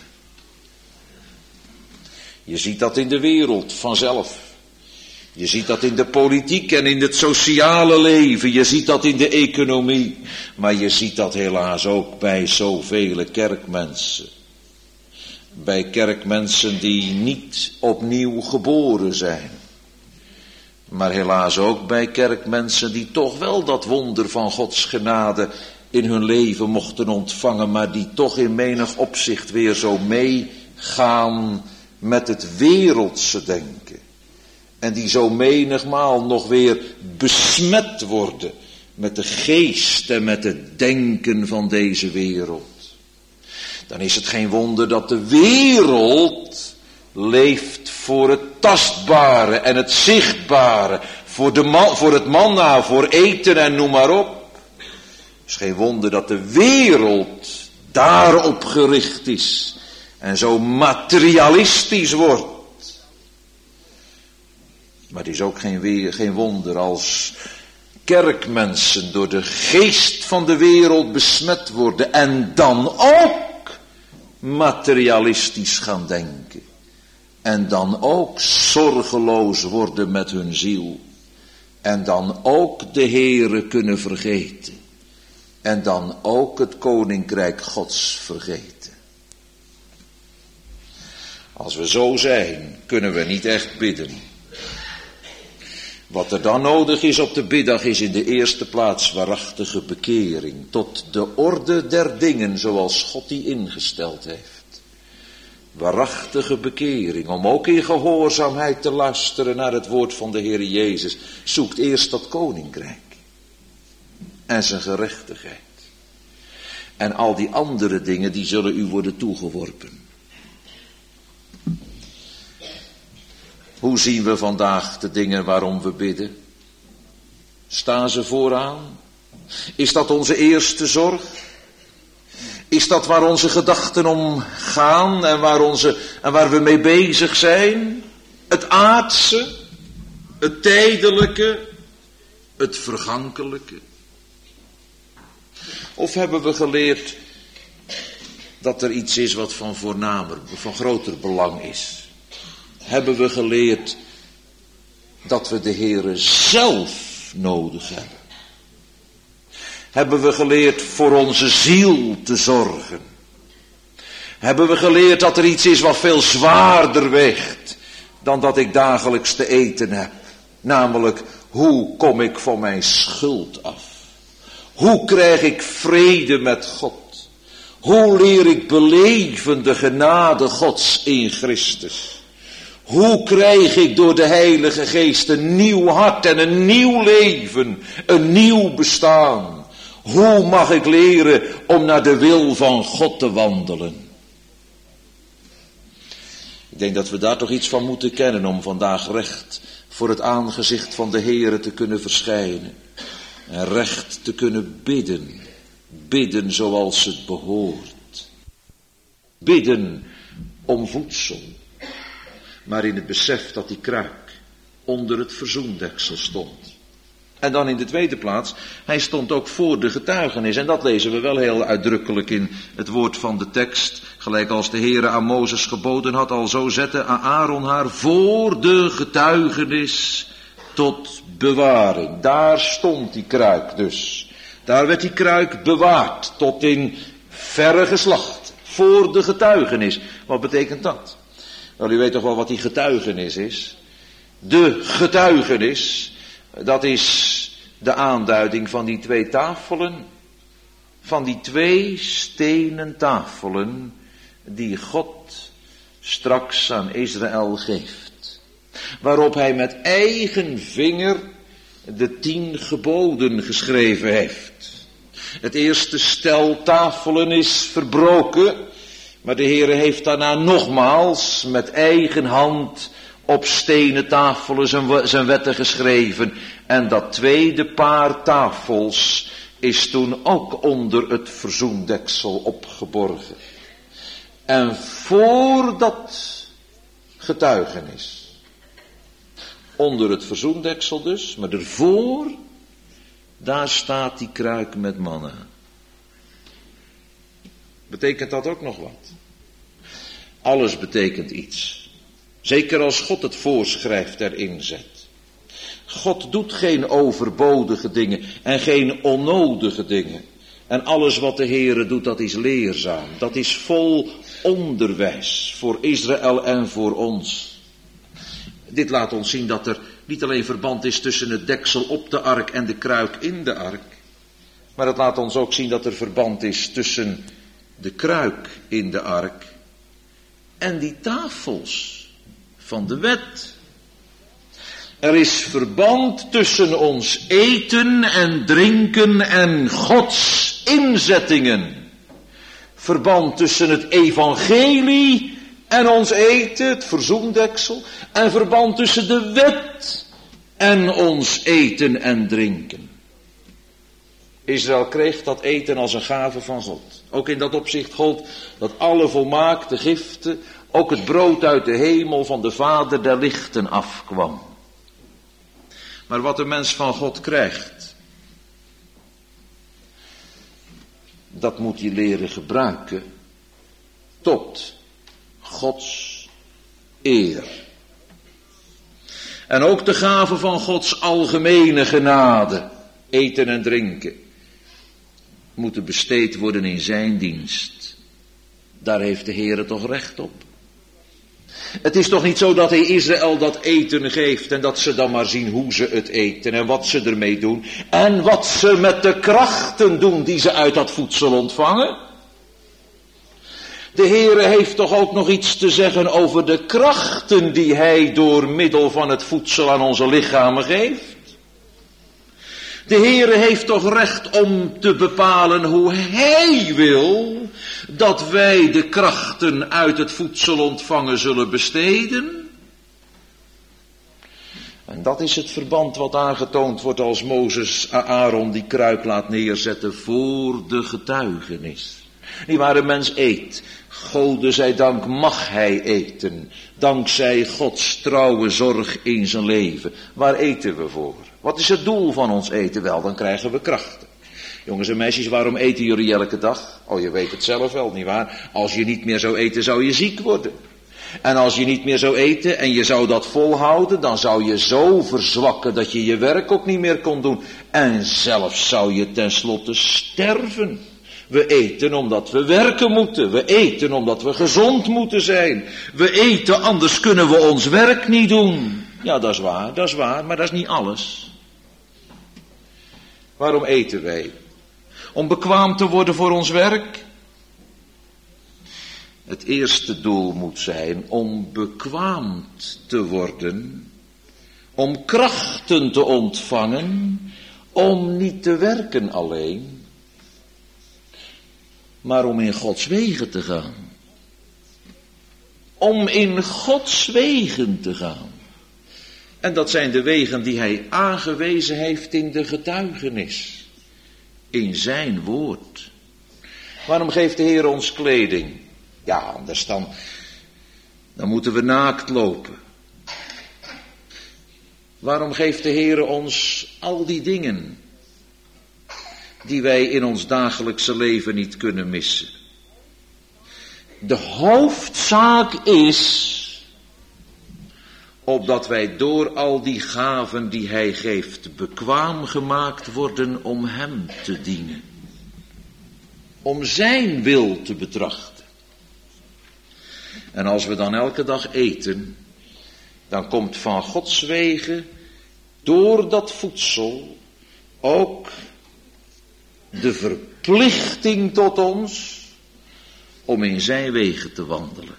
Speaker 2: Je ziet dat in de wereld vanzelf. Je ziet dat in de politiek en in het sociale leven. Je ziet dat in de economie. Maar je ziet dat helaas ook bij zoveel kerkmensen. Bij kerkmensen die niet opnieuw geboren zijn. Maar helaas ook bij kerkmensen die toch wel dat wonder van Gods genade in hun leven mochten ontvangen. Maar die toch in menig opzicht weer zo meegaan met het wereldse denken. En die zo menigmaal nog weer besmet worden met de geest en met het denken van deze wereld. Dan is het geen wonder dat de wereld leeft voor het tastbare en het zichtbare. Voor, de man, voor het manna, voor eten en noem maar op. Het is geen wonder dat de wereld daarop gericht is. En zo materialistisch wordt. Maar het is ook geen, geen wonder als kerkmensen door de geest van de wereld besmet worden. En dan ook materialistisch gaan denken. En dan ook zorgeloos worden met hun ziel. En dan ook de Heere kunnen vergeten. En dan ook het koninkrijk Gods vergeten. Als we zo zijn, kunnen we niet echt bidden. Wat er dan nodig is op de biddag is in de eerste plaats waarachtige bekering. Tot de orde der dingen zoals God die ingesteld heeft. Waarachtige bekering, om ook in gehoorzaamheid te luisteren naar het woord van de Heer Jezus. Zoekt eerst dat koninkrijk. En zijn gerechtigheid. En al die andere dingen die zullen u worden toegeworpen. Hoe zien we vandaag de dingen waarom we bidden? Staan ze vooraan? Is dat onze eerste zorg? Is dat waar onze gedachten om gaan en waar, onze, en waar we mee bezig zijn? Het aardse, het tijdelijke, het vergankelijke? Of hebben we geleerd dat er iets is wat van voornamer, van groter belang is? Hebben we geleerd dat we de Heere zelf nodig hebben? Hebben we geleerd voor onze ziel te zorgen? Hebben we geleerd dat er iets is wat veel zwaarder weegt dan dat ik dagelijks te eten heb. Namelijk, hoe kom ik van mijn schuld af? Hoe krijg ik vrede met God? Hoe leer ik beleven de genade Gods in Christus? Hoe krijg ik door de Heilige Geest een nieuw hart en een nieuw leven, een nieuw bestaan? Hoe mag ik leren om naar de wil van God te wandelen? Ik denk dat we daar toch iets van moeten kennen om vandaag recht voor het aangezicht van de Heere te kunnen verschijnen. En recht te kunnen bidden. Bidden zoals het behoort. Bidden om voedsel. Maar in het besef dat die kruik onder het verzoendeksel stond. En dan in de tweede plaats, hij stond ook voor de getuigenis. En dat lezen we wel heel uitdrukkelijk in het woord van de tekst. Gelijk als de Heere aan Mozes geboden had, al zo zette Aaron haar voor de getuigenis tot bewaring. Daar stond die kruik dus. Daar werd die kruik bewaard tot in verre geslacht. Voor de getuigenis. Wat betekent dat? Wel, u weet toch wel wat die getuigenis is? De getuigenis, dat is de aanduiding van die twee tafelen. Van die twee stenen tafelen die God straks aan Israël geeft. Waarop hij met eigen vinger de tien geboden geschreven heeft. Het eerste stel tafelen is verbroken, maar de Heere heeft daarna nogmaals met eigen hand op stenen tafelen zijn, zijn wetten geschreven. En dat tweede paar tafels is toen ook onder het verzoendeksel opgeborgen. En voor dat getuigenis, onder het verzoendeksel dus, maar ervoor, daar staat die kruik met manna. Betekent dat ook nog wat? Alles betekent iets. Zeker als God het voorschrijft erin zet. God doet geen overbodige dingen en geen onnodige dingen. En alles wat de Heere doet, dat is leerzaam. Dat is vol onderwijs voor Israël en voor ons. Dit laat ons zien dat er niet alleen verband is tussen het deksel op de ark en de kruik in de ark. Maar het laat ons ook zien dat er verband is tussen de kruik in de ark en die tafels van de wet. Er is verband tussen ons eten en drinken en Gods inzettingen. Verband tussen het evangelie en ons eten, het verzoendeksel. En verband tussen de wet en ons eten en drinken. Israël kreeg dat eten als een gave van God. Ook in dat opzicht gold dat alle volmaakte giften, ook het brood uit de hemel van de Vader der lichten afkwam. Maar wat de mens van God krijgt, dat moet hij leren gebruiken tot Gods eer. En ook de gave van Gods algemene genade, eten en drinken, moeten besteed worden in zijn dienst. Daar heeft de Heere toch recht op. Het is toch niet zo dat hij Israël dat eten geeft en dat ze dan maar zien hoe ze het eten en wat ze ermee doen en wat ze met de krachten doen die ze uit dat voedsel ontvangen. De Heere heeft toch ook nog iets te zeggen over de krachten die hij door middel van het voedsel aan onze lichamen geeft. De Heere heeft toch recht om te bepalen hoe hij wil dat wij de krachten uit het voedsel ontvangen zullen besteden. En dat is het verband wat aangetoond wordt als Mozes Aaron die kruik laat neerzetten voor de getuigenis. Die waar een mens eet, Gode zij dank mag hij eten, dankzij Gods trouwe zorg in zijn leven. Waar eten we voor? Wat is het doel van ons eten? Wel, dan krijgen we krachten. Jongens en meisjes, waarom eten jullie elke dag? Oh, je weet het zelf wel, nietwaar? Als je niet meer zou eten, zou je ziek worden. En als je niet meer zou eten en je zou dat volhouden, dan zou je zo verzwakken dat je je werk ook niet meer kon doen. En zelfs zou je tenslotte sterven. We eten omdat we werken moeten. We eten omdat we gezond moeten zijn. We eten, anders kunnen we ons werk niet doen. Ja, dat is waar, dat is waar, maar dat is niet alles. Waarom eten wij? Om bekwaam te worden voor ons werk? Het eerste doel moet zijn om bekwaamd te worden, om krachten te ontvangen, om niet te werken alleen, maar om in Gods wegen te gaan. Om in Gods wegen te gaan. En dat zijn de wegen die hij aangewezen heeft in de getuigenis, in zijn woord. Waarom geeft de Heer ons kleding? Ja, anders dan, dan moeten we naakt lopen. Waarom geeft de Heer ons al die dingen die wij in ons dagelijkse leven niet kunnen missen? De hoofdzaak is opdat wij door al die gaven die hij geeft bekwaam gemaakt worden om hem te dienen. Om zijn wil te betrachten. En als we dan elke dag eten, dan komt van Gods wegen door dat voedsel ook de verplichting tot ons om in zijn wegen te wandelen.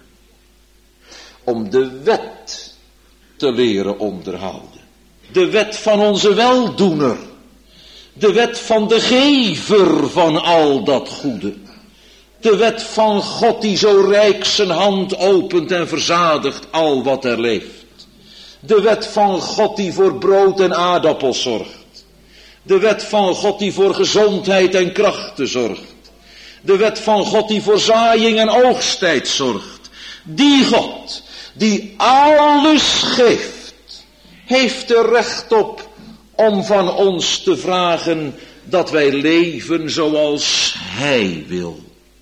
Speaker 2: Om de wet te leren onderhouden. De wet van onze weldoener. De wet van de gever van al dat goede. De wet van God die zo rijk zijn hand opent en verzadigt al wat er leeft. De wet van God die voor brood en aardappels zorgt. De wet van God die voor gezondheid en krachten zorgt. De wet van God die voor zaaiing en oogsttijd zorgt. Die God die alles geeft, heeft er recht op om van ons te vragen dat wij leven zoals hij wil.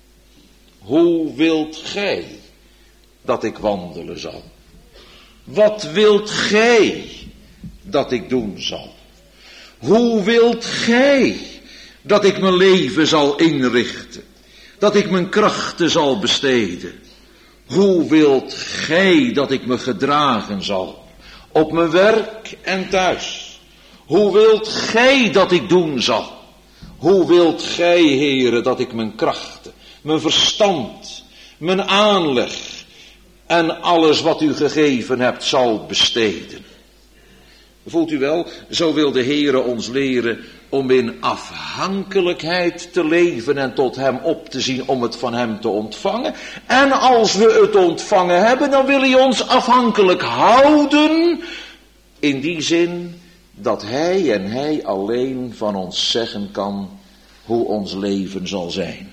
Speaker 2: Hoe wilt gij dat ik wandelen zal? Wat wilt gij dat ik doen zal? Hoe wilt gij dat ik mijn leven zal inrichten? Dat ik mijn krachten zal besteden? Hoe wilt gij dat ik me gedragen zal? Op mijn werk en thuis. Hoe wilt gij dat ik doen zal? Hoe wilt gij, Heere, dat ik mijn krachten, mijn verstand, mijn aanleg en alles wat u gegeven hebt zal besteden? Voelt u wel, zo wil de Heere ons leren om in afhankelijkheid te leven en tot hem op te zien om het van hem te ontvangen. En als we het ontvangen hebben, dan wil hij ons afhankelijk houden, in die zin dat hij en hij alleen van ons zeggen kan hoe ons leven zal zijn.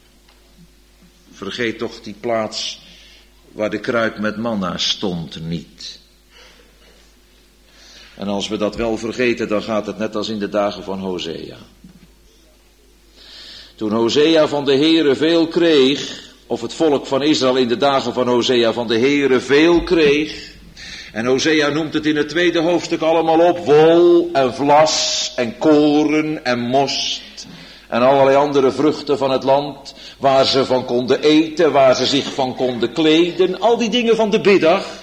Speaker 2: Vergeet toch die plaats waar de kruik met manna stond niet. En als we dat wel vergeten, dan gaat het net als in de dagen van Hosea. Toen Hosea van de Heere veel kreeg, of het volk van Israël in de dagen van Hosea van de Heere veel kreeg. En Hosea noemt het in het tweede hoofdstuk allemaal op. Wol en vlas en koren en most. En allerlei andere vruchten van het land. Waar ze van konden eten, waar ze zich van konden kleden. Al die dingen van de biddag.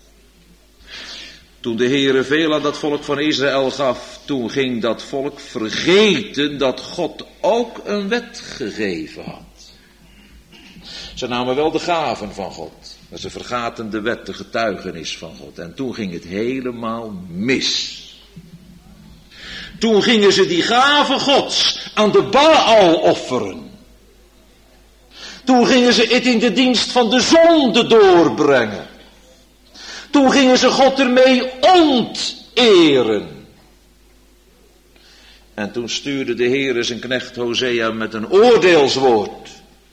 Speaker 2: Toen de Heere veel aan dat volk van Israël gaf, toen ging dat volk vergeten dat God ook een wet gegeven had. Ze namen wel de gaven van God, maar ze vergaten de wet, de getuigenis van God. En toen ging het helemaal mis. Toen gingen ze die gaven Gods aan de Baal offeren. Toen gingen ze het in de dienst van de zonde doorbrengen. Toen gingen ze God ermee onteren. En toen stuurde de Heere zijn knecht Hosea met een oordeelswoord.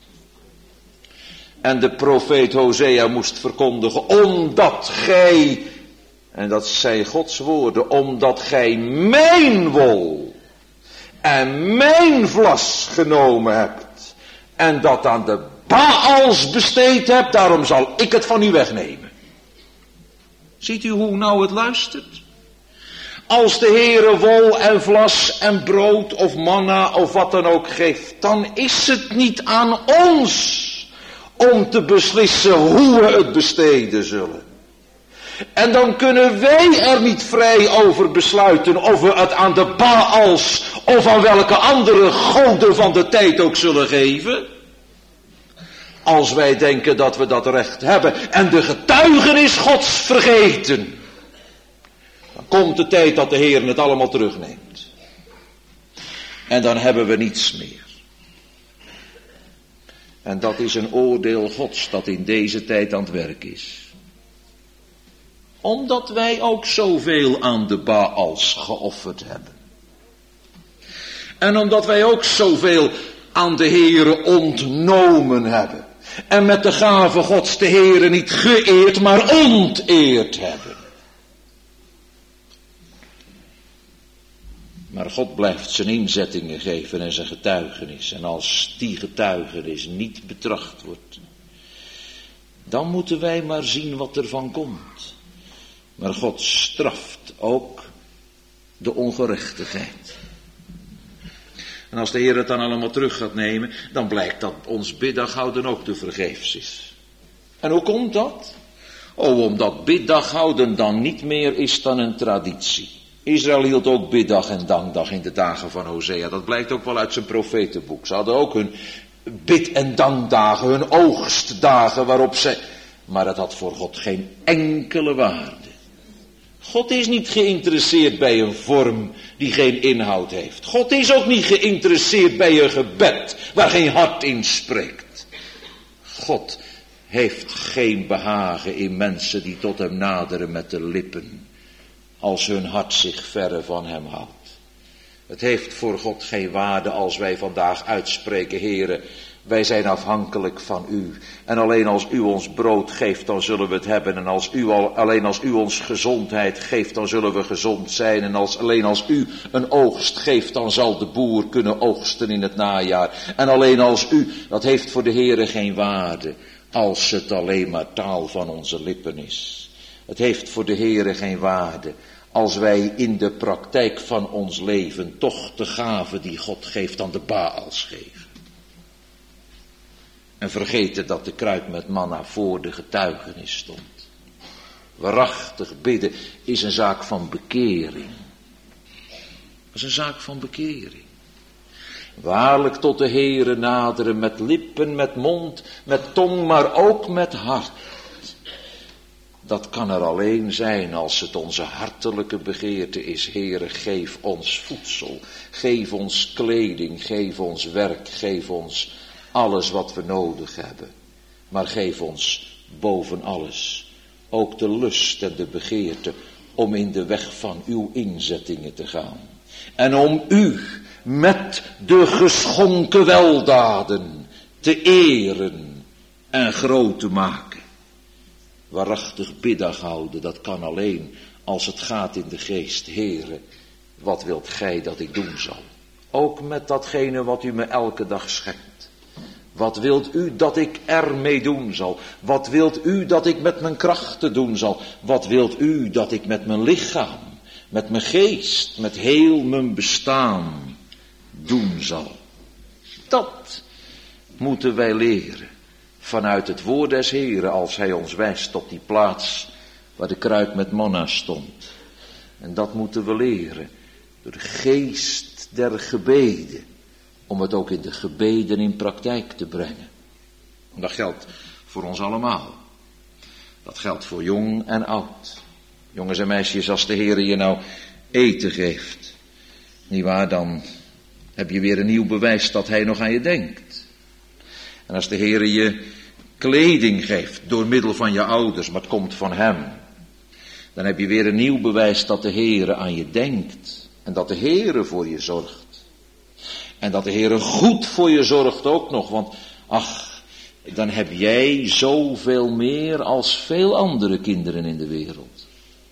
Speaker 2: En de profeet Hosea moest verkondigen, omdat gij, en dat zijn Gods woorden, omdat gij mijn wol en mijn vlas genomen hebt en dat aan de Baals besteed hebt, daarom zal ik het van u wegnemen. Ziet u hoe nou het luistert? Als de Heere wol en vlas en brood of manna of wat dan ook geeft, dan is het niet aan ons om te beslissen hoe we het besteden zullen. En dan kunnen wij er niet vrij over besluiten of we het aan de Baals of aan welke andere goden van de tijd ook zullen geven. Als wij denken dat we dat recht hebben en de getuigenis Gods vergeten, dan komt de tijd dat de Heer het allemaal terugneemt. En dan hebben we niets meer. En dat is een oordeel Gods dat in deze tijd aan het werk is. Omdat wij ook zoveel aan de Baals geofferd hebben. En omdat wij ook zoveel aan de Heere ontnomen hebben. En met de gave Gods de Heere niet geëerd, maar onteerd hebben. Maar God blijft zijn inzettingen geven en zijn getuigenis. En als die getuigenis niet betracht wordt, dan moeten wij maar zien wat er van komt. Maar God straft ook de ongerechtigheid. En als de Heer het dan allemaal terug gaat nemen, dan blijkt dat ons biddaghouden ook te vergeefs is. En hoe komt dat? Oh, omdat biddaghouden dan niet meer is dan een traditie. Israël hield ook biddag en dankdag in de dagen van Hosea. Dat blijkt ook wel uit zijn profetenboek. Ze hadden ook hun bid- en dankdagen, hun oogstdagen waarop ze... Maar het had voor God geen enkele waarde. God is niet geïnteresseerd bij een vorm die geen inhoud heeft. God is ook niet geïnteresseerd bij een gebed waar geen hart in spreekt. God heeft geen behagen in mensen die tot hem naderen met de lippen, als hun hart zich verre van hem houdt. Het heeft voor God geen waarde als wij vandaag uitspreken, Heere, wij zijn afhankelijk van u. En alleen als u ons brood geeft, dan zullen we het hebben. En als u al, alleen als u ons gezondheid geeft, dan zullen we gezond zijn. En als, alleen als u een oogst geeft, dan zal de boer kunnen oogsten in het najaar. En alleen als u, dat heeft voor de Heere geen waarde, als het alleen maar taal van onze lippen is. Het heeft voor de Heere geen waarde, als wij in de praktijk van ons leven toch de gave die God geeft aan de Baals geven. En vergeten dat de kruik met manna voor de getuigenis stond. Waarachtig bidden is een zaak van bekering. Dat is een zaak van bekering. Waarlijk tot de Heere naderen met lippen, met mond, met tong, maar ook met hart. Dat kan er alleen zijn als het onze hartelijke begeerte is. Heere, geef ons voedsel, geef ons kleding, geef ons werk, geef ons alles wat we nodig hebben. Maar geef ons boven alles ook de lust en de begeerte om in de weg van uw inzettingen te gaan. En om u met de geschonken weldaden te eren en groot te maken. Waarachtig biddag houden, dat kan alleen als het gaat in de geest. Heere, wat wilt gij dat ik doen zal? Ook met datgene wat u me elke dag schenkt. Wat wilt u dat ik ermee doen zal? Wat wilt u dat ik met mijn krachten doen zal? Wat wilt u dat ik met mijn lichaam, met mijn geest, met heel mijn bestaan doen zal? Dat moeten wij leren vanuit het woord des Heren, als hij ons wijst tot die plaats waar de kruik met manna stond. En dat moeten we leren door de geest der gebeden, om het ook in de gebeden in praktijk te brengen. En dat geldt voor ons allemaal. Dat geldt voor jong en oud. Jongens en meisjes, als de Heer je nou eten geeft, nietwaar, dan heb je weer een nieuw bewijs dat hij nog aan je denkt. En als de Heer je kleding geeft door middel van je ouders, maar het komt van hem, dan heb je weer een nieuw bewijs dat de Heer aan je denkt. En dat de Heer voor je zorgt. En dat de Heer goed voor je zorgt ook nog, want ach, dan heb jij zoveel meer als veel andere kinderen in de wereld.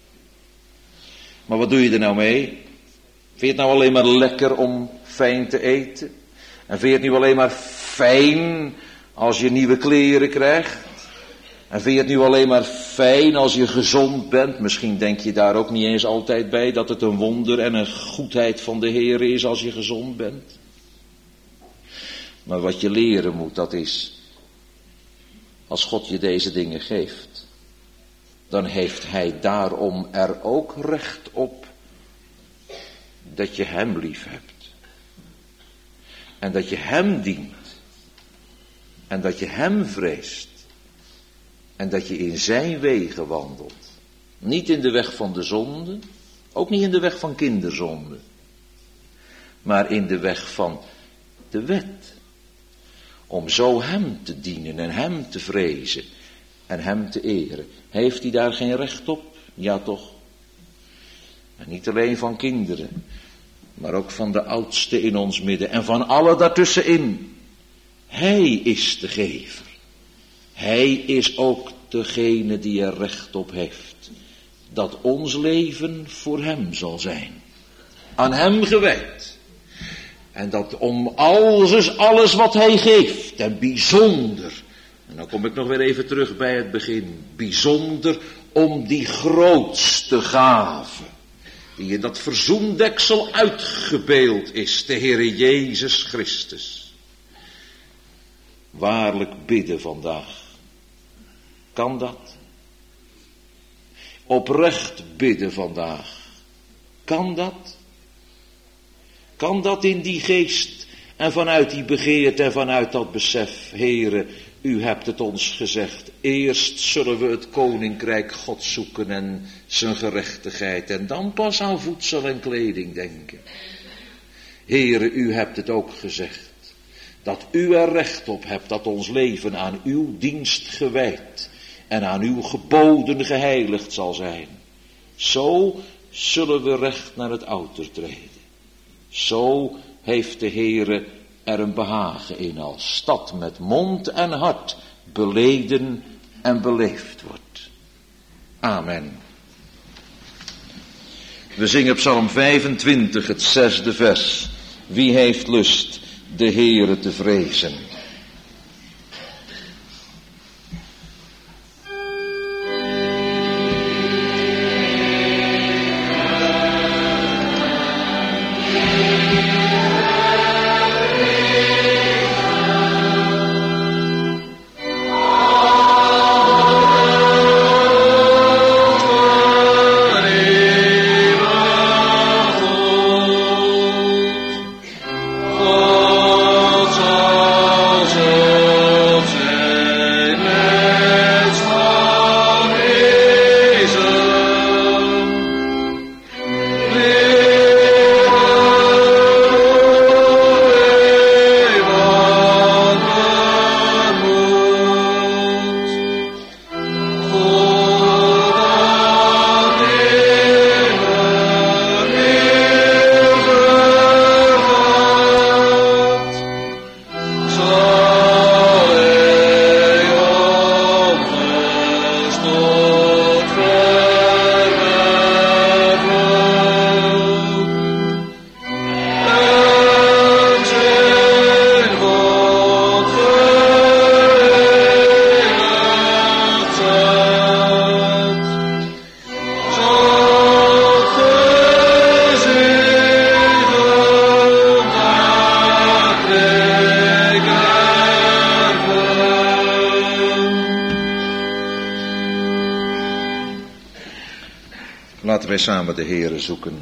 Speaker 2: Maar wat doe je er nou mee? Vind je het nou alleen maar lekker om fijn te eten? En vind je het nu alleen maar fijn als je nieuwe kleren krijgt? En vind je het nu alleen maar fijn als je gezond bent? Misschien denk je daar ook niet eens altijd bij dat het een wonder en een goedheid van de Heer is als je gezond bent. Maar wat je leren moet, dat is, als God je deze dingen geeft, dan heeft Hij daarom er ook recht op dat je Hem lief hebt. En dat je Hem dient. En dat je Hem vreest. En dat je in Zijn wegen wandelt. Niet in de weg van de zonde, ook niet in de weg van kinderzonde, maar in de weg van de wet. Om zo Hem te dienen en Hem te vrezen en Hem te eren. Heeft Hij daar geen recht op? Ja toch. En niet alleen van kinderen, maar ook van de oudsten in ons midden en van alle daartussenin. Hij is de gever. Hij is ook degene die er recht op heeft. Dat ons leven voor Hem zal zijn. Aan Hem gewijd. En dat om alles, alles wat Hij geeft. En bijzonder. En dan kom ik nog weer even terug bij het begin. Bijzonder om die grootste gave. Die in dat verzoendeksel uitgebeeld is. De Heere Jezus Christus. Waarlijk bidden vandaag. Kan dat? Oprecht bidden vandaag. Kan dat? Kan dat in die geest en vanuit die begeerte en vanuit dat besef, Heere, U hebt het ons gezegd. Eerst zullen we het koninkrijk God zoeken en zijn gerechtigheid en dan pas aan voedsel en kleding denken. Heere, U hebt het ook gezegd. Dat U er recht op hebt dat ons leven aan Uw dienst gewijd en aan Uw geboden geheiligd zal zijn. Zo zullen we recht naar het outer treden. Zo heeft de Heere er een behagen in als stad met mond en hart beleden en beleefd wordt. Amen. We zingen Psalm vijfentwintig, het zesde vers. Wie heeft lust de Heere te vrezen? Laten wij samen de Heere zoeken.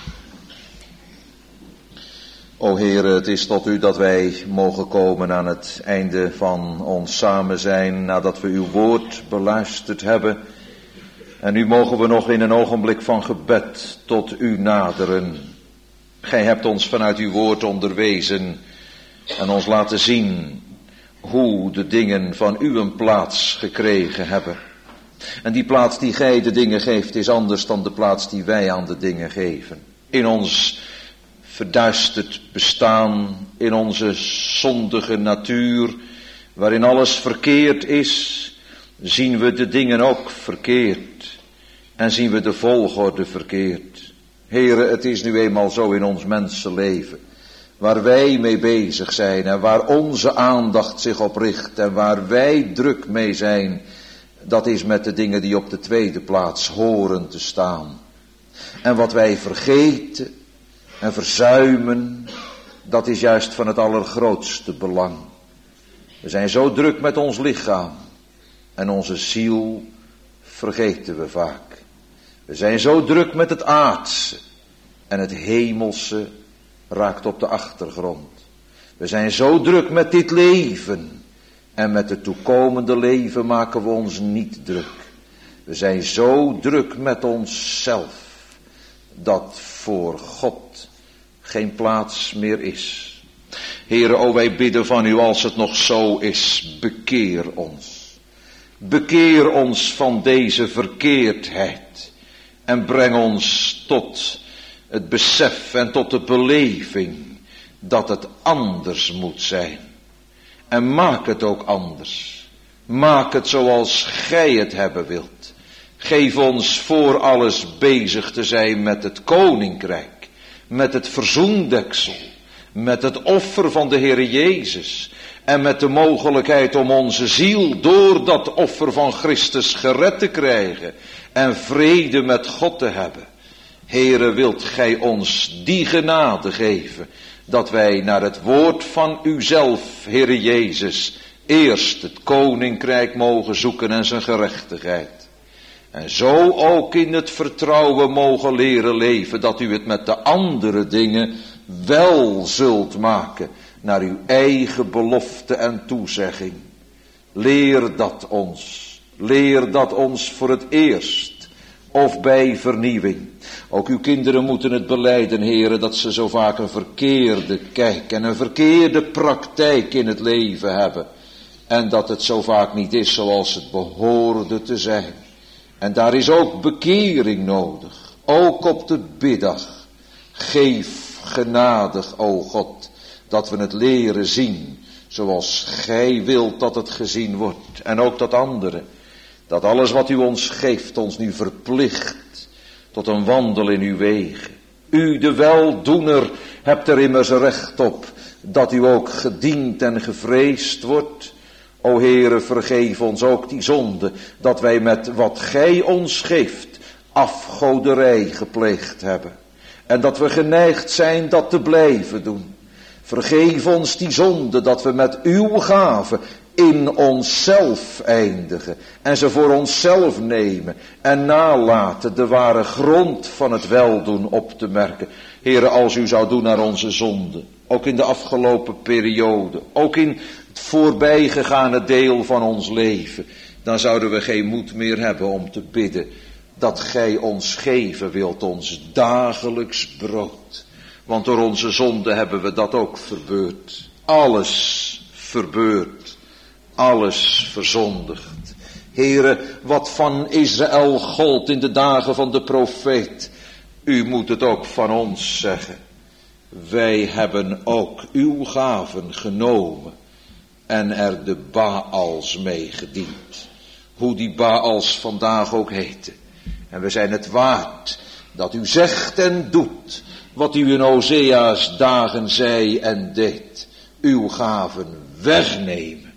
Speaker 2: O Heere, het is tot U dat wij mogen komen aan het einde van ons samen zijn, nadat we Uw woord beluisterd hebben. En nu mogen we nog in een ogenblik van gebed tot U naderen. Gij hebt ons vanuit Uw woord onderwezen en ons laten zien hoe de dingen van U een plaats gekregen hebben. En die plaats die Gij de dingen geeft is anders dan de plaats die wij aan de dingen geven. In ons verduisterd bestaan, in onze zondige natuur, waarin alles verkeerd is, zien we de dingen ook verkeerd. En zien we de volgorde verkeerd. Heere, het is nu eenmaal zo in ons mensenleven, waar wij mee bezig zijn en waar onze aandacht zich op richt en waar wij druk mee zijn, dat is met de dingen die op de tweede plaats horen te staan. En wat wij vergeten en verzuimen, dat is juist van het allergrootste belang. We zijn zo druk met ons lichaam en onze ziel vergeten we vaak. We zijn zo druk met het aardse en het hemelse raakt op de achtergrond. We zijn zo druk met dit leven en met het toekomende leven maken we ons niet druk. We zijn zo druk met onszelf dat voor God geen plaats meer is. Heere, o wij bidden van u als het nog zo is, bekeer ons. Bekeer ons van deze verkeerdheid en breng ons tot het besef en tot de beleving dat het anders moet zijn. En maak het ook anders. Maak het zoals gij het hebben wilt. Geef ons voor alles bezig te zijn met het koninkrijk, met het verzoendeksel, met het offer van de Heere Jezus en met de mogelijkheid om onze ziel door dat offer van Christus gered te krijgen en vrede met God te hebben. Heere, wilt gij ons die genade geven, dat wij naar het woord van uzelf, Heere Jezus, eerst het koninkrijk mogen zoeken en zijn gerechtigheid. En zo ook in het vertrouwen mogen leren leven, dat u het met de andere dingen wel zult maken, naar uw eigen belofte en toezegging. Leer dat ons, leer dat ons voor het eerst, of bij vernieuwing. Ook uw kinderen moeten het belijden, Heere, dat ze zo vaak een verkeerde kijk en een verkeerde praktijk in het leven hebben. En dat het zo vaak niet is zoals het behoorde te zijn. En daar is ook bekering nodig, ook op de biddag. Geef genadig, o God, dat we het leren zien, zoals gij wilt dat het gezien wordt. En ook dat andere, dat alles wat u ons geeft, ons nu verplicht tot een wandel in uw wegen. U, de weldoener, hebt er immers recht op, dat u ook gediend en gevreesd wordt. O Heere, vergeef ons ook die zonde, dat wij met wat gij ons geeft, afgoderij gepleegd hebben. En dat we geneigd zijn dat te blijven doen. Vergeef ons die zonde, dat we met uw gave in onszelf eindigen. En ze voor onszelf nemen. En nalaten de ware grond van het weldoen op te merken. Heere, als u zou doen naar onze zonde. Ook in de afgelopen periode. Ook in het voorbijgegane deel van ons leven. Dan zouden we geen moed meer hebben om te bidden. Dat gij ons geven wilt, ons dagelijks brood. Want door onze zonde hebben we dat ook verbeurd. Alles verbeurd. Alles verzondigd. Heere, wat van Israël gold in de dagen van de profeet. U moet het ook van ons zeggen. Wij hebben ook uw gaven genomen. En er de Baals mee gediend. Hoe die Baals vandaag ook heten. En we zijn het waard dat u zegt en doet wat u in Hosea's dagen zei en deed. Uw gaven wegnemen.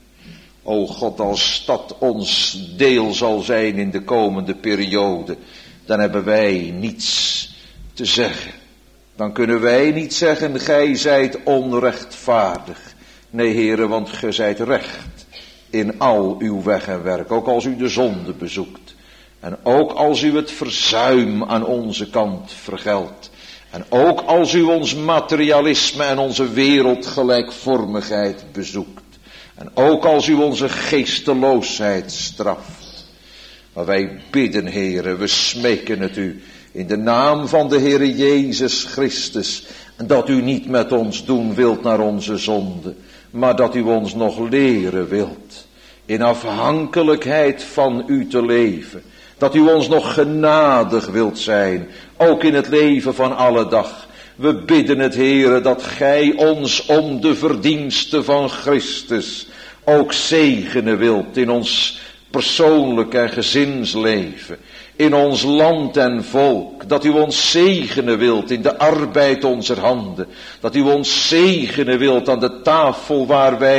Speaker 2: O God, als dat ons deel zal zijn in de komende periode, dan hebben wij niets te zeggen. Dan kunnen wij niet zeggen, gij zijt onrechtvaardig. Nee, Heere, want gij zijt recht in al uw weg en werk. Ook als u de zonde bezoekt. En ook als u het verzuim aan onze kant vergeldt. En ook als u ons materialisme en onze wereldgelijkvormigheid bezoekt. En ook als u onze geesteloosheid straft. Maar wij bidden, Heere, we smeken het u in de naam van de Heere Jezus Christus. Dat u niet met ons doen wilt naar onze zonde. Maar dat u ons nog leren wilt. In afhankelijkheid van u te leven. Dat u ons nog genadig wilt zijn. Ook in het leven van alle dag. We bidden het, Heere, dat gij ons om de verdiensten van Christus ook zegenen wilt in ons persoonlijk en gezinsleven. In ons land en volk. Dat u ons zegenen wilt in de arbeid onze handen. Dat u ons zegenen wilt aan de tafel waar wij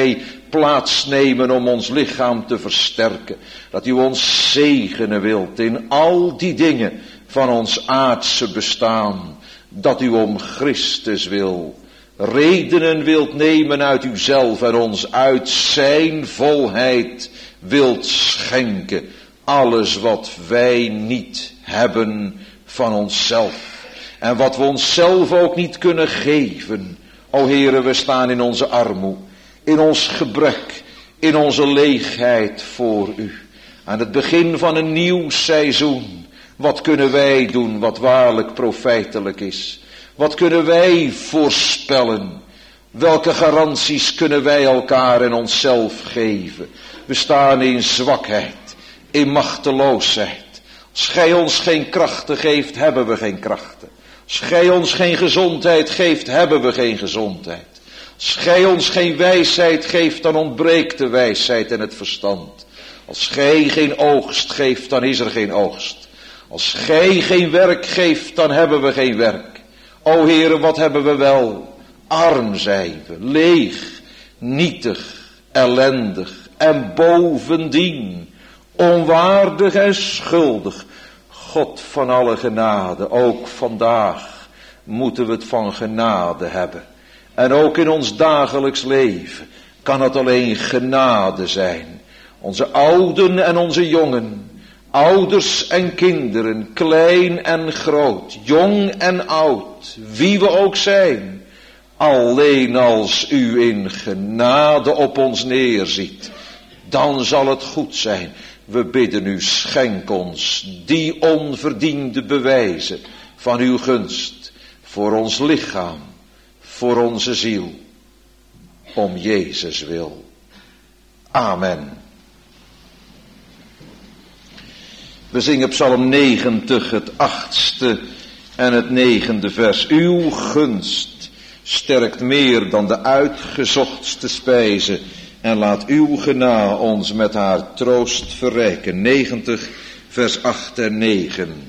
Speaker 2: plaatsnemen om ons lichaam te versterken. Dat u ons zegenen wilt in al die dingen van ons aardse bestaan. Dat u om Christus wil redenen wilt nemen uit uzelf en ons uit zijn volheid wilt schenken. Alles wat wij niet hebben van onszelf. En wat we onszelf ook niet kunnen geven. O Heere, we staan in onze armoede, in ons gebrek, in onze leegheid voor u. Aan het begin van een nieuw seizoen. Wat kunnen wij doen wat waarlijk profijtelijk is? Wat kunnen wij voorspellen? Welke garanties kunnen wij elkaar en onszelf geven? We staan in zwakheid, in machteloosheid. Als gij ons geen krachten geeft, hebben we geen krachten. Als gij ons geen gezondheid geeft, hebben we geen gezondheid. Als gij ons geen wijsheid geeft, dan ontbreekt de wijsheid en het verstand. Als gij geen oogst geeft, dan is er geen oogst. Als gij geen werk geeft, dan hebben we geen werk. O Heere, wat hebben we wel? Arm zijn we, leeg, nietig, ellendig en bovendien onwaardig en schuldig. God van alle genade, ook vandaag moeten we het van genade hebben. En ook in ons dagelijks leven kan het alleen genade zijn. Onze ouden en onze jongen, ouders en kinderen, klein en groot, jong en oud, wie we ook zijn. Alleen als u in genade op ons neerziet, dan zal het goed zijn. We bidden u, schenk ons die onverdiende bewijzen van uw gunst voor ons lichaam, voor onze ziel, om Jezus wil. Amen. We zingen Psalm negentig, het achtste en het negende vers. Uw gunst sterkt meer dan de uitgezochtste spijze. En laat uw genade ons met haar troost verrijken. negentig, vers acht en negen.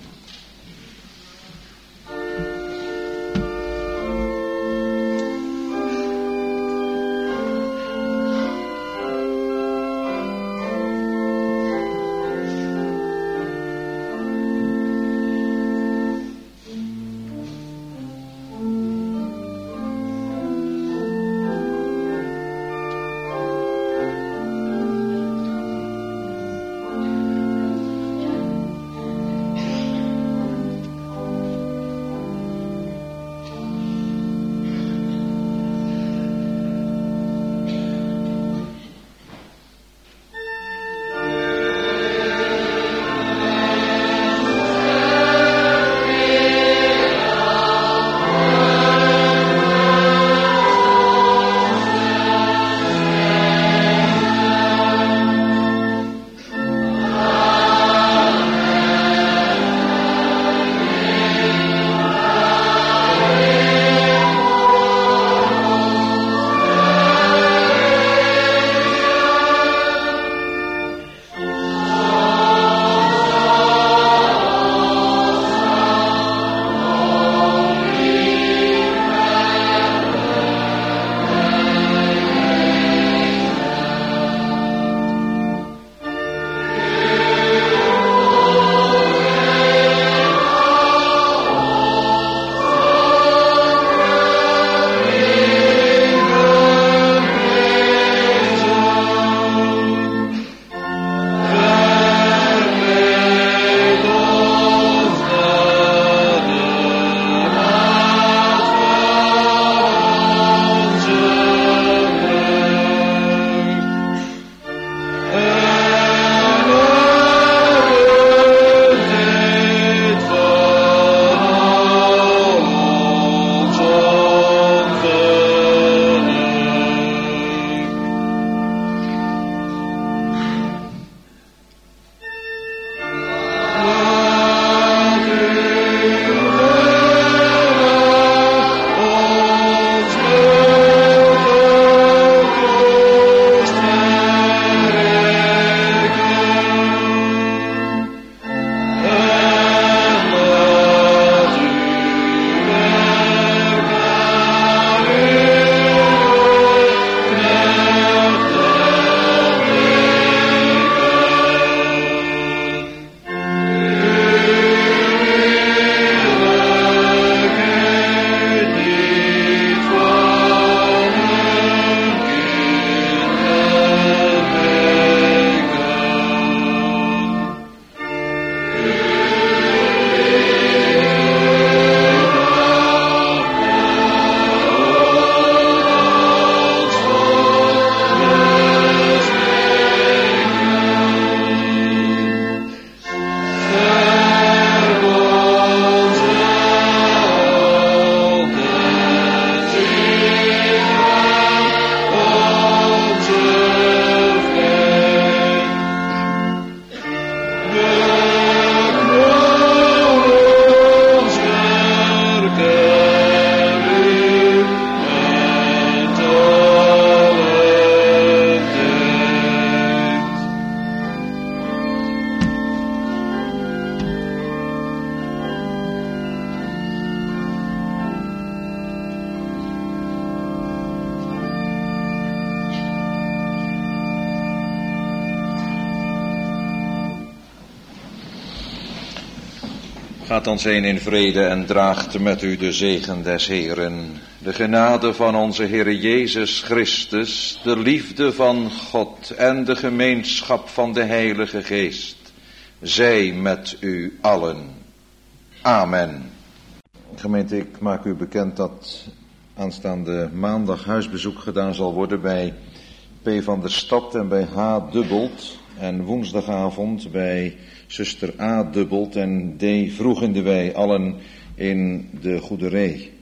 Speaker 2: Gaat dan zijn in vrede en draagt met u de zegen des Heeren. De genade van onze Heere Jezus Christus, de liefde van God en de gemeenschap van de Heilige Geest, zij met u allen. Amen. Gemeente, ik maak u bekend dat aanstaande maandag huisbezoek gedaan zal worden bij P. van der Stad en bij H. Dubbelt. En woensdagavond bij zuster A. Dubbelt en D. vroeg in de wei, allen in de Goederee.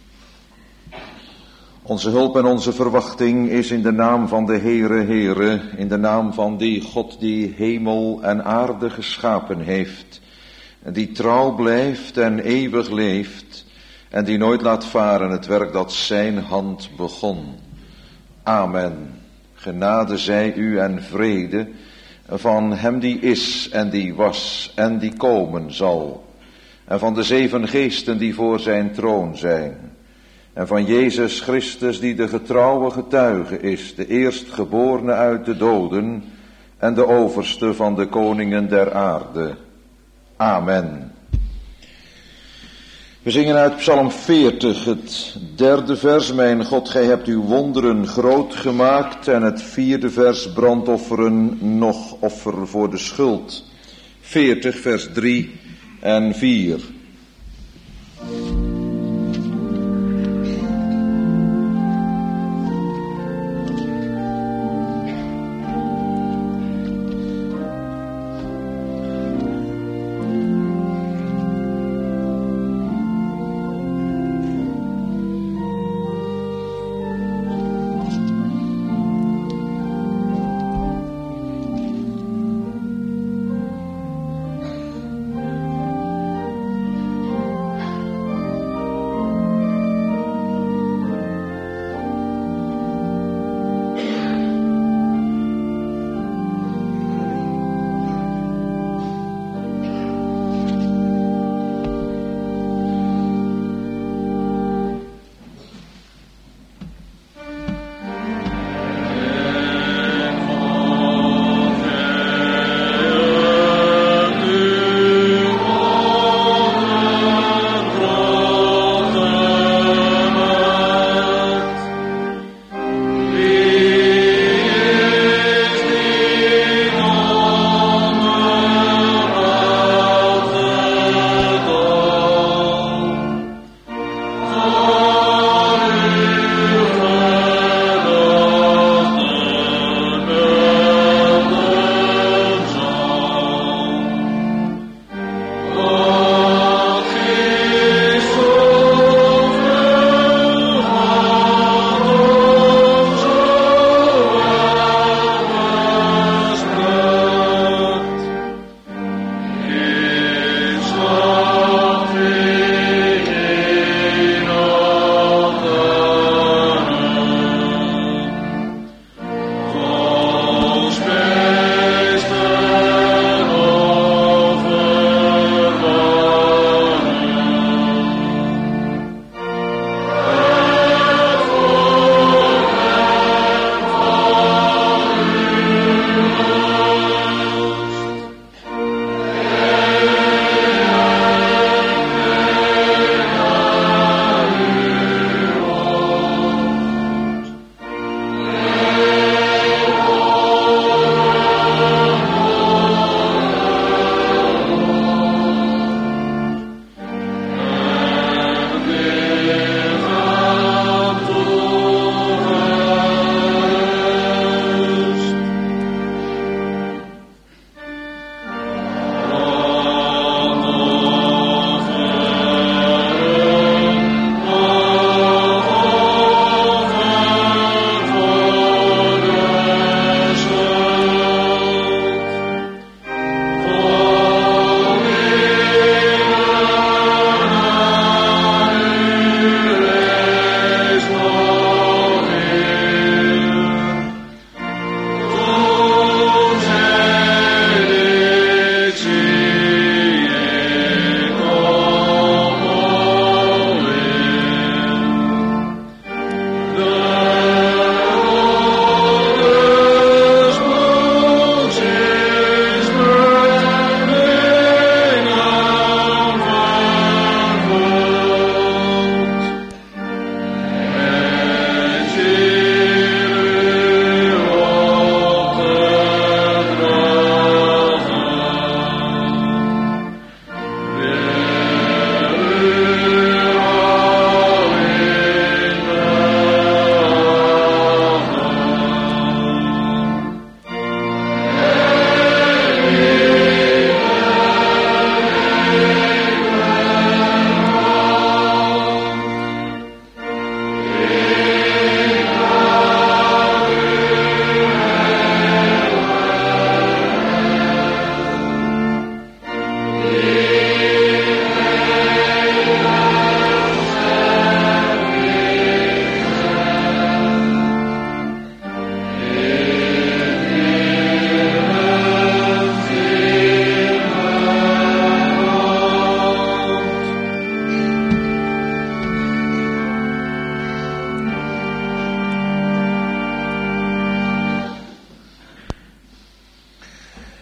Speaker 2: Onze hulp en onze verwachting is in de naam van de Heere Heere, in de naam van die God die hemel en aarde geschapen heeft, die trouw blijft en eeuwig leeft en die nooit laat varen het werk dat zijn hand begon. Amen. Genade zij u en vrede van hem die is en die was en die komen zal, en van de zeven geesten die voor zijn troon zijn, en van Jezus Christus die de getrouwe getuige is, de eerstgeborene uit de doden en de overste van de koningen der aarde. Amen. We zingen uit Psalm veertig, het derde vers, mijn God, gij hebt uw wonderen groot gemaakt, en het vierde vers, brandofferen, nog offer voor de schuld. veertig, vers drie en vier.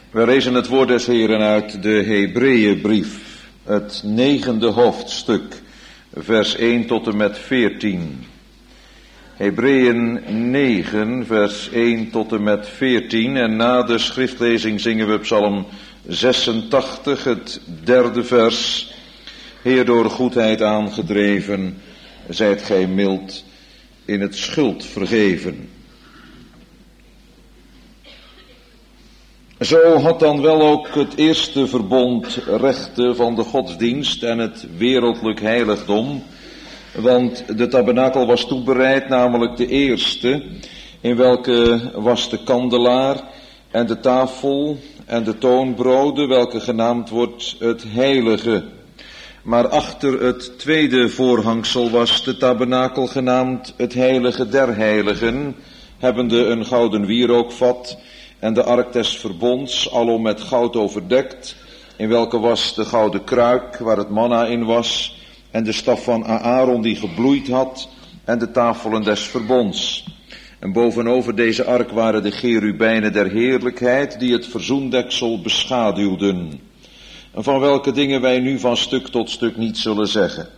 Speaker 2: We lezen het woord des Heeren uit de Hebreeënbrief, het negende hoofdstuk, vers één tot en met veertien. Hebreeën negen, vers één tot en met veertien. En na de schriftlezing zingen we psalm zesentachtig, het derde vers. Heer, door goedheid aangedreven, zijt gij mild in het schuld vergeven. Zo had dan wel ook het eerste verbond rechten van de godsdienst en het wereldlijk heiligdom, want de tabernakel was toebereid, namelijk de eerste, in welke was de kandelaar en de tafel en de toonbroden, welke genaamd wordt het heilige. Maar achter het tweede voorhangsel was de tabernakel genaamd het heilige der heiligen, hebbende een gouden wierookvat en de ark des verbonds, alom met goud overdekt, in welke was de gouden kruik waar het manna in was, en de staf van Aaron die gebloeid had, en de tafelen des verbonds. En bovenover deze ark waren de cherubijnen der heerlijkheid, die het verzoendeksel beschaduwden. En van welke dingen wij nu van stuk tot stuk niet zullen zeggen.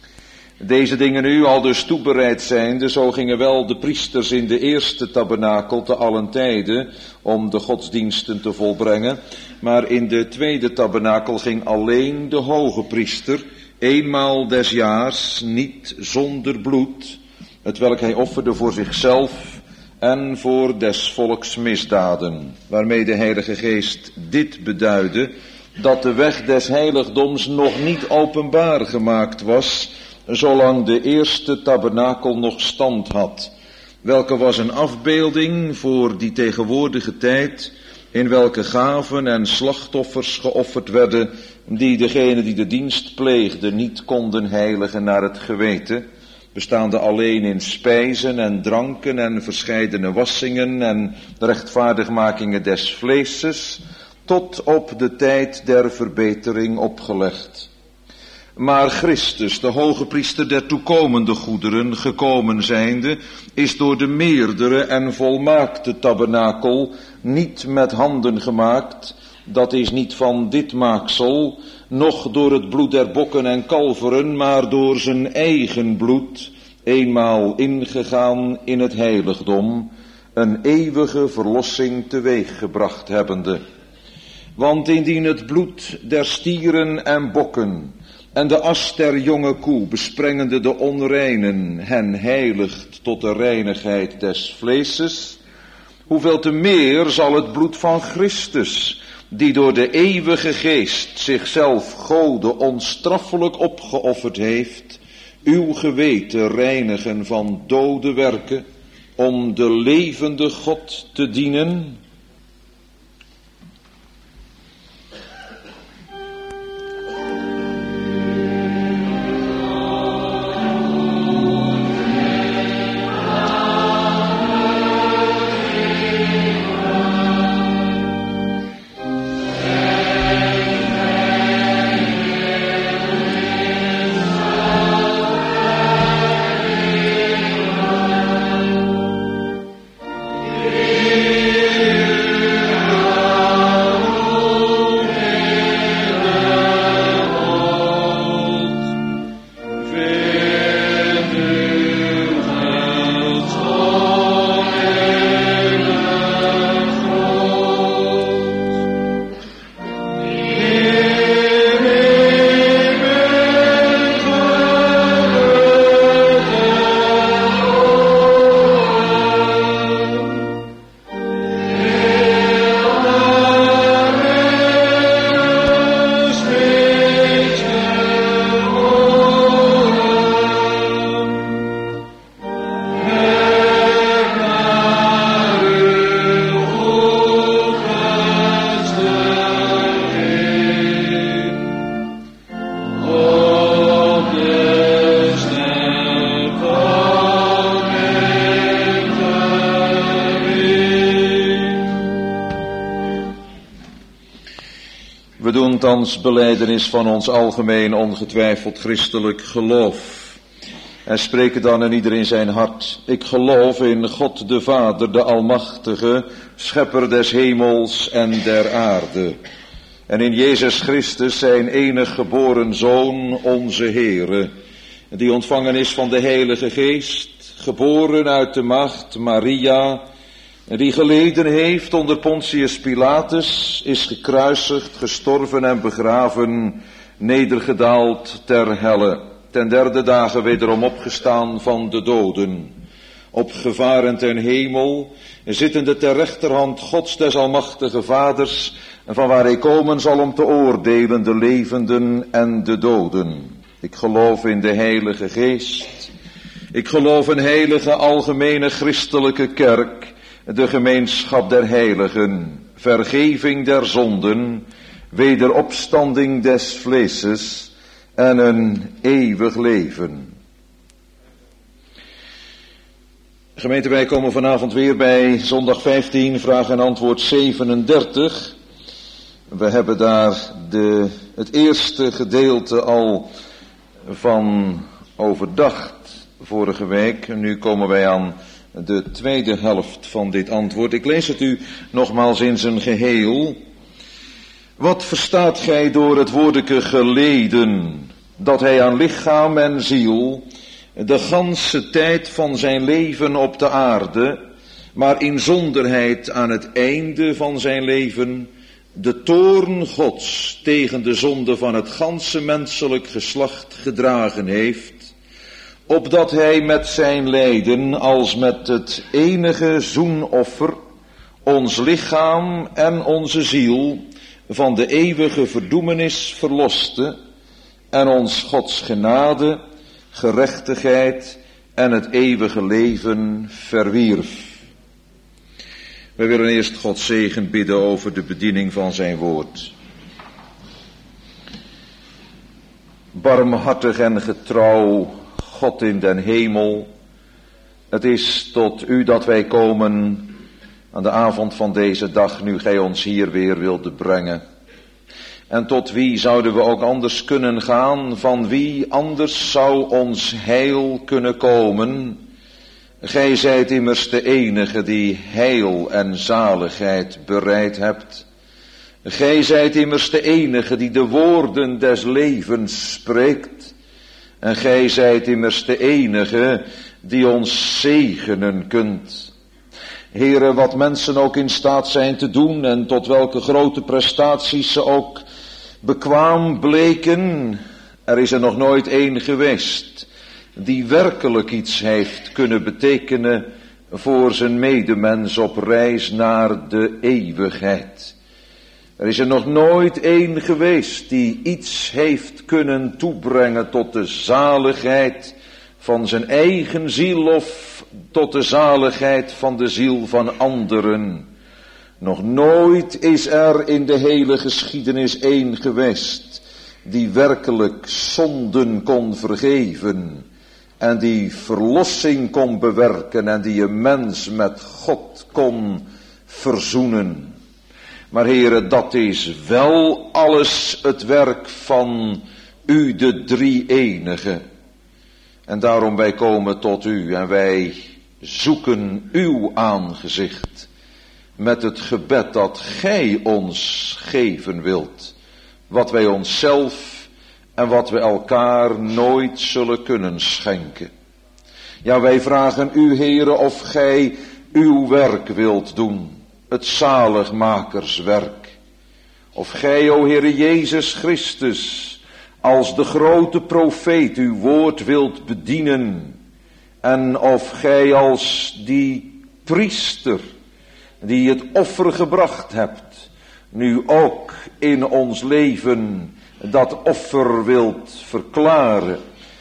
Speaker 2: Deze dingen nu al dus toebereid zijnde, zo gingen wel de priesters in de eerste tabernakel te allen tijden om de godsdiensten te volbrengen. Maar in de tweede tabernakel ging alleen de hoge priester, eenmaal des jaars, niet zonder bloed, hetwelk hij offerde voor zichzelf en voor des volks misdaden. Waarmee de Heilige Geest dit beduidde, dat de weg des heiligdoms nog niet openbaar gemaakt was, zolang de eerste tabernakel nog stand had, welke was een afbeelding voor die tegenwoordige tijd, in welke gaven en slachtoffers geofferd werden, die degene die de dienst pleegden niet konden heiligen naar het geweten, bestaande alleen in spijzen en dranken en verscheidene wassingen en rechtvaardigmakingen des vleeses, tot op de tijd der verbetering opgelegd. Maar Christus, de hoge priester der toekomende goederen, gekomen zijnde, is door de meerdere en volmaakte tabernakel niet met handen gemaakt, dat is niet van dit maaksel, noch door het bloed der bokken en kalveren, maar door zijn eigen bloed, eenmaal ingegaan in het heiligdom, een eeuwige verlossing teweeggebracht hebbende. Want indien het bloed der stieren en bokken en de as der jonge koe, besprengende de onreinen, hen heiligt tot de reinigheid des vleeses, hoeveel te meer zal het bloed van Christus, die door de eeuwige geest zichzelf Gode onstraffelijk opgeofferd heeft, uw geweten reinigen van dode werken, om de levende God te dienen. We doen thans belijdenis van ons algemeen ongetwijfeld christelijk geloof. En spreken dan in ieder in zijn hart: ik geloof in God de Vader, de Almachtige, schepper des hemels en der aarde. En in Jezus Christus, zijn enig geboren Zoon, onze Heere, die ontvangen is van de Heilige Geest, geboren uit de maagd Maria, die geleden heeft onder Pontius Pilatus, is gekruisigd, gestorven en begraven, nedergedaald ter helle, ten derde dagen wederom opgestaan van de doden, opgevaren ten hemel, zittende ter rechterhand Gods des Almachtige Vaders, van waar hij komen zal om te oordelen de levenden en de doden. Ik geloof in de Heilige Geest. Ik geloof in heilige algemene christelijke kerk, de gemeenschap der heiligen, vergeving der zonden, wederopstanding des vleeses en een eeuwig leven. Gemeente, wij komen vanavond weer bij zondag vijftien, vraag en antwoord zevenendertig. We hebben daar de, het eerste gedeelte al van overdacht vorige week. En nu komen wij aan de tweede helft van dit antwoord. Ik lees het u nogmaals in zijn geheel. Wat verstaat gij door het woordeke geleden, dat hij aan lichaam en ziel de ganse tijd van zijn leven op de aarde, maar inzonderheid aan het einde van zijn leven, de toorn Gods tegen de zonde van het ganse menselijk geslacht gedragen heeft, opdat hij met zijn lijden als met het enige zoenoffer ons lichaam en onze ziel van de eeuwige verdoemenis verloste en ons Gods genade, gerechtigheid en het eeuwige leven verwierf. We willen eerst Gods zegen bidden over de bediening van zijn woord. Barmhartig en getrouw God in den hemel, het is tot u dat wij komen aan de avond van deze dag, nu gij ons hier weer wilde brengen. En tot wie zouden we ook anders kunnen gaan? Van wie anders zou ons heil kunnen komen? Gij zijt immers de enige die heil en zaligheid bereid hebt. Gij zijt immers de enige die de woorden des levens spreekt. En gij zijt immers de enige die ons zegenen kunt. Heere, wat mensen ook in staat zijn te doen en tot welke grote prestaties ze ook bekwaam bleken, er is er nog nooit één geweest die werkelijk iets heeft kunnen betekenen voor zijn medemens op reis naar de eeuwigheid. Er is er nog nooit één geweest die iets heeft kunnen toebrengen tot de zaligheid van zijn eigen ziel of tot de zaligheid van de ziel van anderen. Nog nooit is er in de hele geschiedenis één geweest die werkelijk zonden kon vergeven en die verlossing kon bewerken en die een mens met God kon verzoenen. Maar Heere, dat is wel alles het werk van u, de drie-enige. En daarom wij komen tot u en wij zoeken uw aangezicht met het gebed dat gij ons geven wilt, wat wij onszelf en wat we elkaar nooit zullen kunnen schenken. Ja, wij vragen u, Heere, of gij uw werk wilt doen, het zaligmakerswerk. Of gij, o Heere Jezus Christus, als de grote profeet uw woord wilt bedienen, en of gij als die priester die het offer gebracht hebt, nu ook in ons leven dat offer wilt verklaren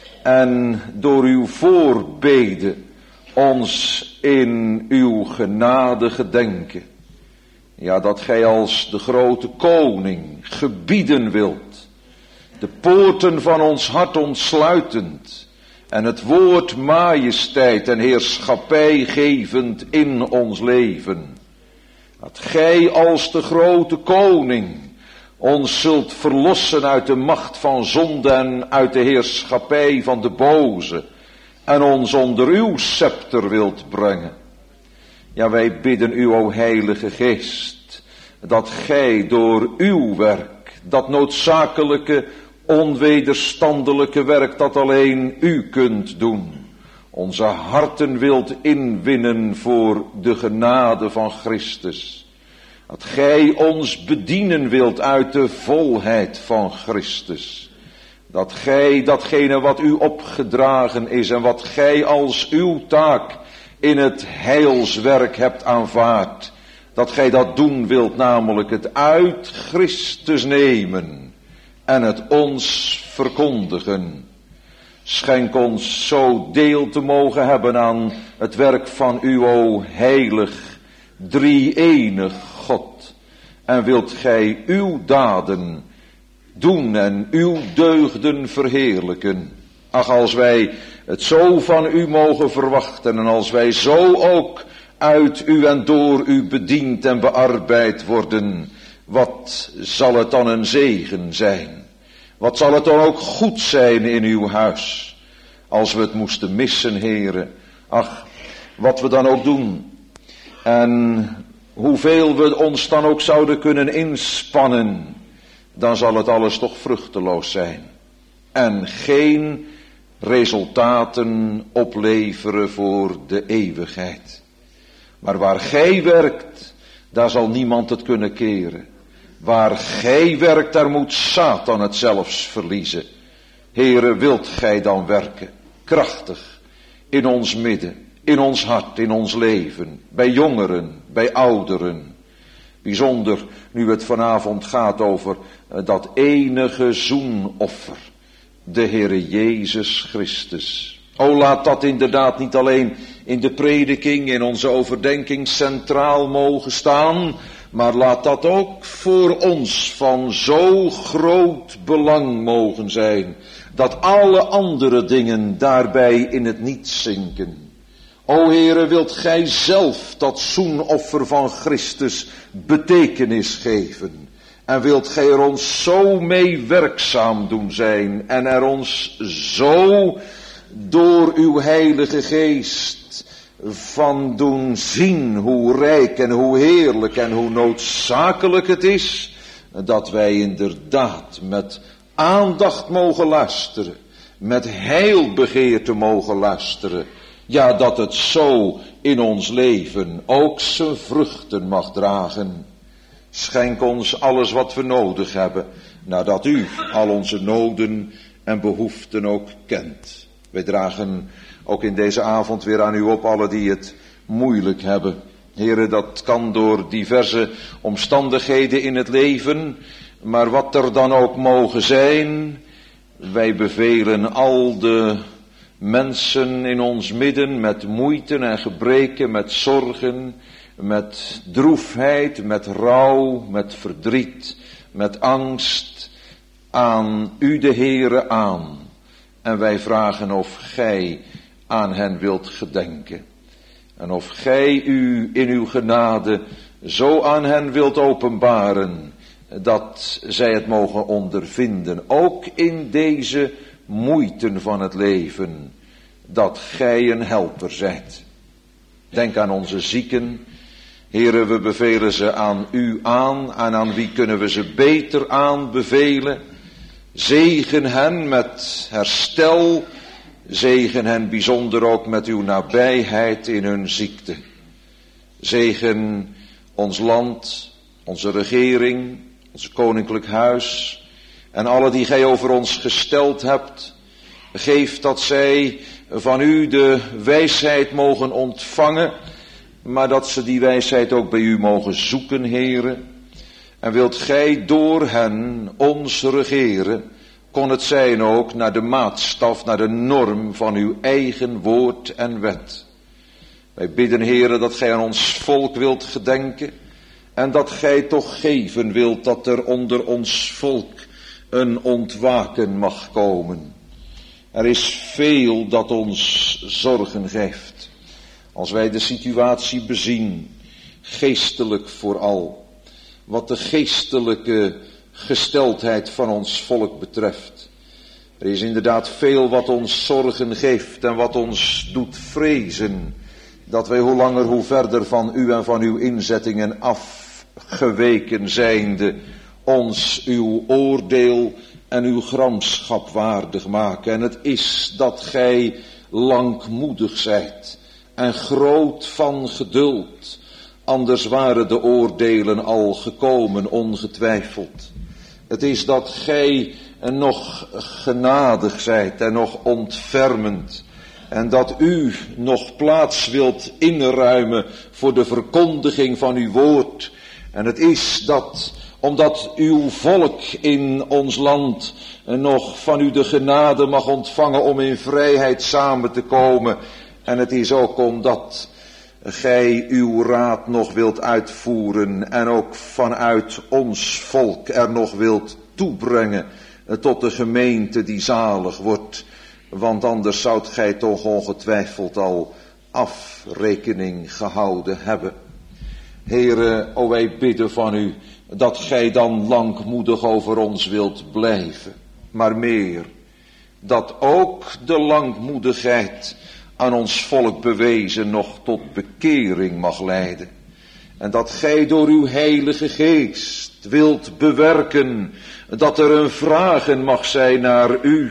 Speaker 2: en door uw voorbeden ons in uw genade gedenken. Ja, dat gij als de grote koning gebieden wilt, de poorten van ons hart ontsluitend en het woord majesteit en heerschappij gevend in ons leven. Dat gij als de grote koning ons zult verlossen uit de macht van zonde en uit de heerschappij van de boze en ons onder uw scepter wilt brengen. Ja, wij bidden u, o Heilige Geest, dat gij door uw werk, dat noodzakelijke, onwederstandelijke werk dat alleen u kunt doen, onze harten wilt inwinnen voor de genade van Christus. Dat gij ons bedienen wilt uit de volheid van Christus. Dat gij datgene wat u opgedragen is en wat gij als uw taak in het heilswerk hebt aanvaard, dat gij dat doen wilt, namelijk het uit Christus nemen en het ons verkondigen. Schenk ons zo deel te mogen hebben aan het werk van u, o heilig, drie-enig God. En wilt gij uw daden doen en uw deugden verheerlijken. Ach, als wij het zo van u mogen verwachten en als wij zo ook uit u en door u bediend en bearbeid worden, wat zal het dan een zegen zijn? Wat zal het dan ook goed zijn in uw huis, als we het moesten missen, Heere. Ach, wat we dan ook doen en hoeveel we ons dan ook zouden kunnen inspannen, dan zal het alles toch vruchteloos zijn en geen resultaten opleveren voor de eeuwigheid. Maar waar gij werkt, daar zal niemand het kunnen keren. Waar gij werkt, daar moet Satan het zelfs verliezen. Heere, wilt gij dan werken, krachtig, in ons midden, in ons hart, in ons leven, bij jongeren, bij ouderen. Bijzonder nu het vanavond gaat over dat enige zoenoffer, de Heere Jezus Christus. O, laat dat inderdaad niet alleen in de prediking, in onze overdenking centraal mogen staan, maar laat dat ook voor ons van zo groot belang mogen zijn, dat alle andere dingen daarbij in het niet zinken. O Heere, wilt gij zelf dat zoenoffer van Christus betekenis geven? En wilt gij er ons zo mee werkzaam doen zijn en er ons zo door uw Heilige Geest van doen zien hoe rijk en hoe heerlijk en hoe noodzakelijk het is, dat wij inderdaad met aandacht mogen luisteren, met heilbegeerte mogen luisteren, ja, dat het zo in ons leven ook zijn vruchten mag dragen. Schenk ons alles wat we nodig hebben, nadat u al onze noden en behoeften ook kent. Wij dragen ook in deze avond weer aan u op, alle die het moeilijk hebben. Heren, dat kan door diverse omstandigheden in het leven, maar wat er dan ook mogen zijn, wij bevelen al de mensen in ons midden met moeite en gebreken, met zorgen, met droefheid, met rouw, met verdriet, met angst, aan u de Heere aan. En wij vragen of gij aan hen wilt gedenken. En of gij u in uw genade zo aan hen wilt openbaren, dat zij het mogen ondervinden, ook in deze moeiten van het leven, dat gij een helper zijt. Denk aan onze zieken. Heere, we bevelen ze aan u aan, en aan wie kunnen we ze beter aanbevelen? Zegen hen met herstel, zegen hen bijzonder ook met uw nabijheid in hun ziekte. Zegen ons land, onze regering, ons koninklijk huis en alle die gij over ons gesteld hebt. Geef dat zij van u de wijsheid mogen ontvangen, maar dat ze die wijsheid ook bij u mogen zoeken, Heere. En wilt gij door hen ons regeren, kon het zijn ook naar de maatstaf, naar de norm van uw eigen woord en wet. Wij bidden, Heere, dat gij aan ons volk wilt gedenken en dat gij toch geven wilt dat er onder ons volk een ontwaken mag komen. Er is veel dat ons zorgen geeft. Als wij de situatie bezien, geestelijk vooral, wat de geestelijke gesteldheid van ons volk betreft. Er is inderdaad veel wat ons zorgen geeft en wat ons doet vrezen, dat wij hoe langer hoe verder van u en van uw inzettingen afgeweken zijnde, ons uw oordeel en uw gramschap waardig maken. En het is dat gij langmoedig zijt en groot van geduld, anders waren de oordelen al gekomen, ongetwijfeld. Het is dat gij nog genadig zijt en nog ontfermend, en dat u nog plaats wilt inruimen voor de verkondiging van uw woord. En het is dat, omdat uw volk in ons land nog van u de genade mag ontvangen om in vrijheid samen te komen. En het is ook omdat gij uw raad nog wilt uitvoeren en ook vanuit ons volk er nog wilt toebrengen tot de gemeente die zalig wordt. Want anders zoudt gij toch ongetwijfeld al afrekening gehouden hebben. Heere, o wij bidden van u dat gij dan langmoedig over ons wilt blijven. Maar meer, dat ook de langmoedigheid aan ons volk bewezen nog tot bekering mag leiden. En dat gij door uw heilige geest wilt bewerken dat er een vragen mag zijn naar u,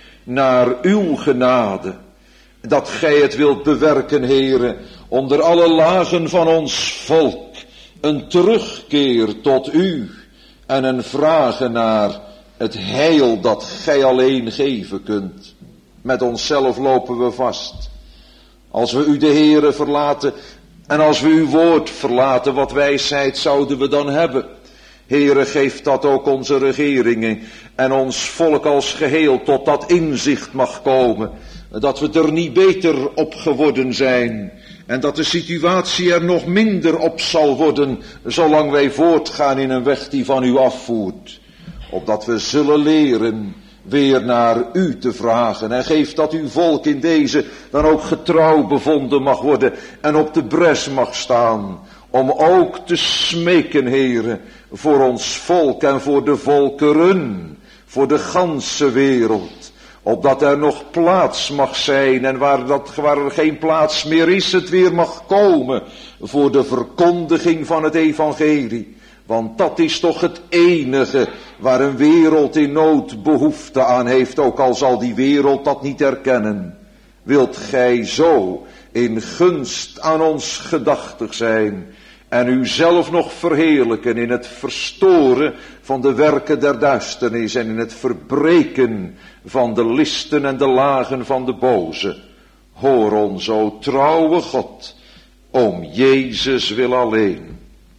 Speaker 2: naar uw genade. Dat gij het wilt bewerken, Heere, onder alle lagen van ons volk, een terugkeer tot u en een vragen naar het heil dat gij alleen geven kunt. Met onszelf lopen we vast. Als we u de Heere verlaten en als we uw woord verlaten, wat wijsheid zouden we dan hebben? Heere, geef dat ook onze regeringen en ons volk als geheel tot dat inzicht mag komen, dat we er niet beter op geworden zijn en dat de situatie er nog minder op zal worden, zolang wij voortgaan in een weg die van u afvoert. Opdat we zullen leren weer naar u te vragen. En geef dat uw volk in deze dan ook getrouw bevonden mag worden en op de bres mag staan. Om ook te smeken, Heere, voor ons volk en voor de volkeren, voor de ganse wereld. Opdat er nog plaats mag zijn en waar, dat, waar er geen plaats meer is, het weer mag komen voor de verkondiging van het evangelie. Want dat is toch het enige waar een wereld in nood behoefte aan heeft, ook al zal die wereld dat niet erkennen. Wilt gij zo in gunst aan ons gedachtig zijn en u zelf nog verheerlijken in het verstoren van de werken der duisternis en in het verbreken van de listen en de lagen van de boze. Hoor ons, o trouwe God, om Jezus wil alleen.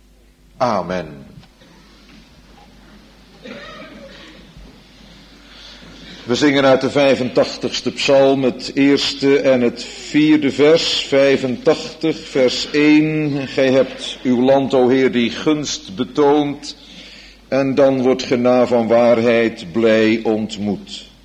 Speaker 2: Amen. We zingen uit de vijfentachtigste psalm het eerste en het vierde vers, vijfentachtig, vers één. Gij hebt uw land, o Heer, die gunst betoond, en dan wordt ge na van waarheid blij ontmoet.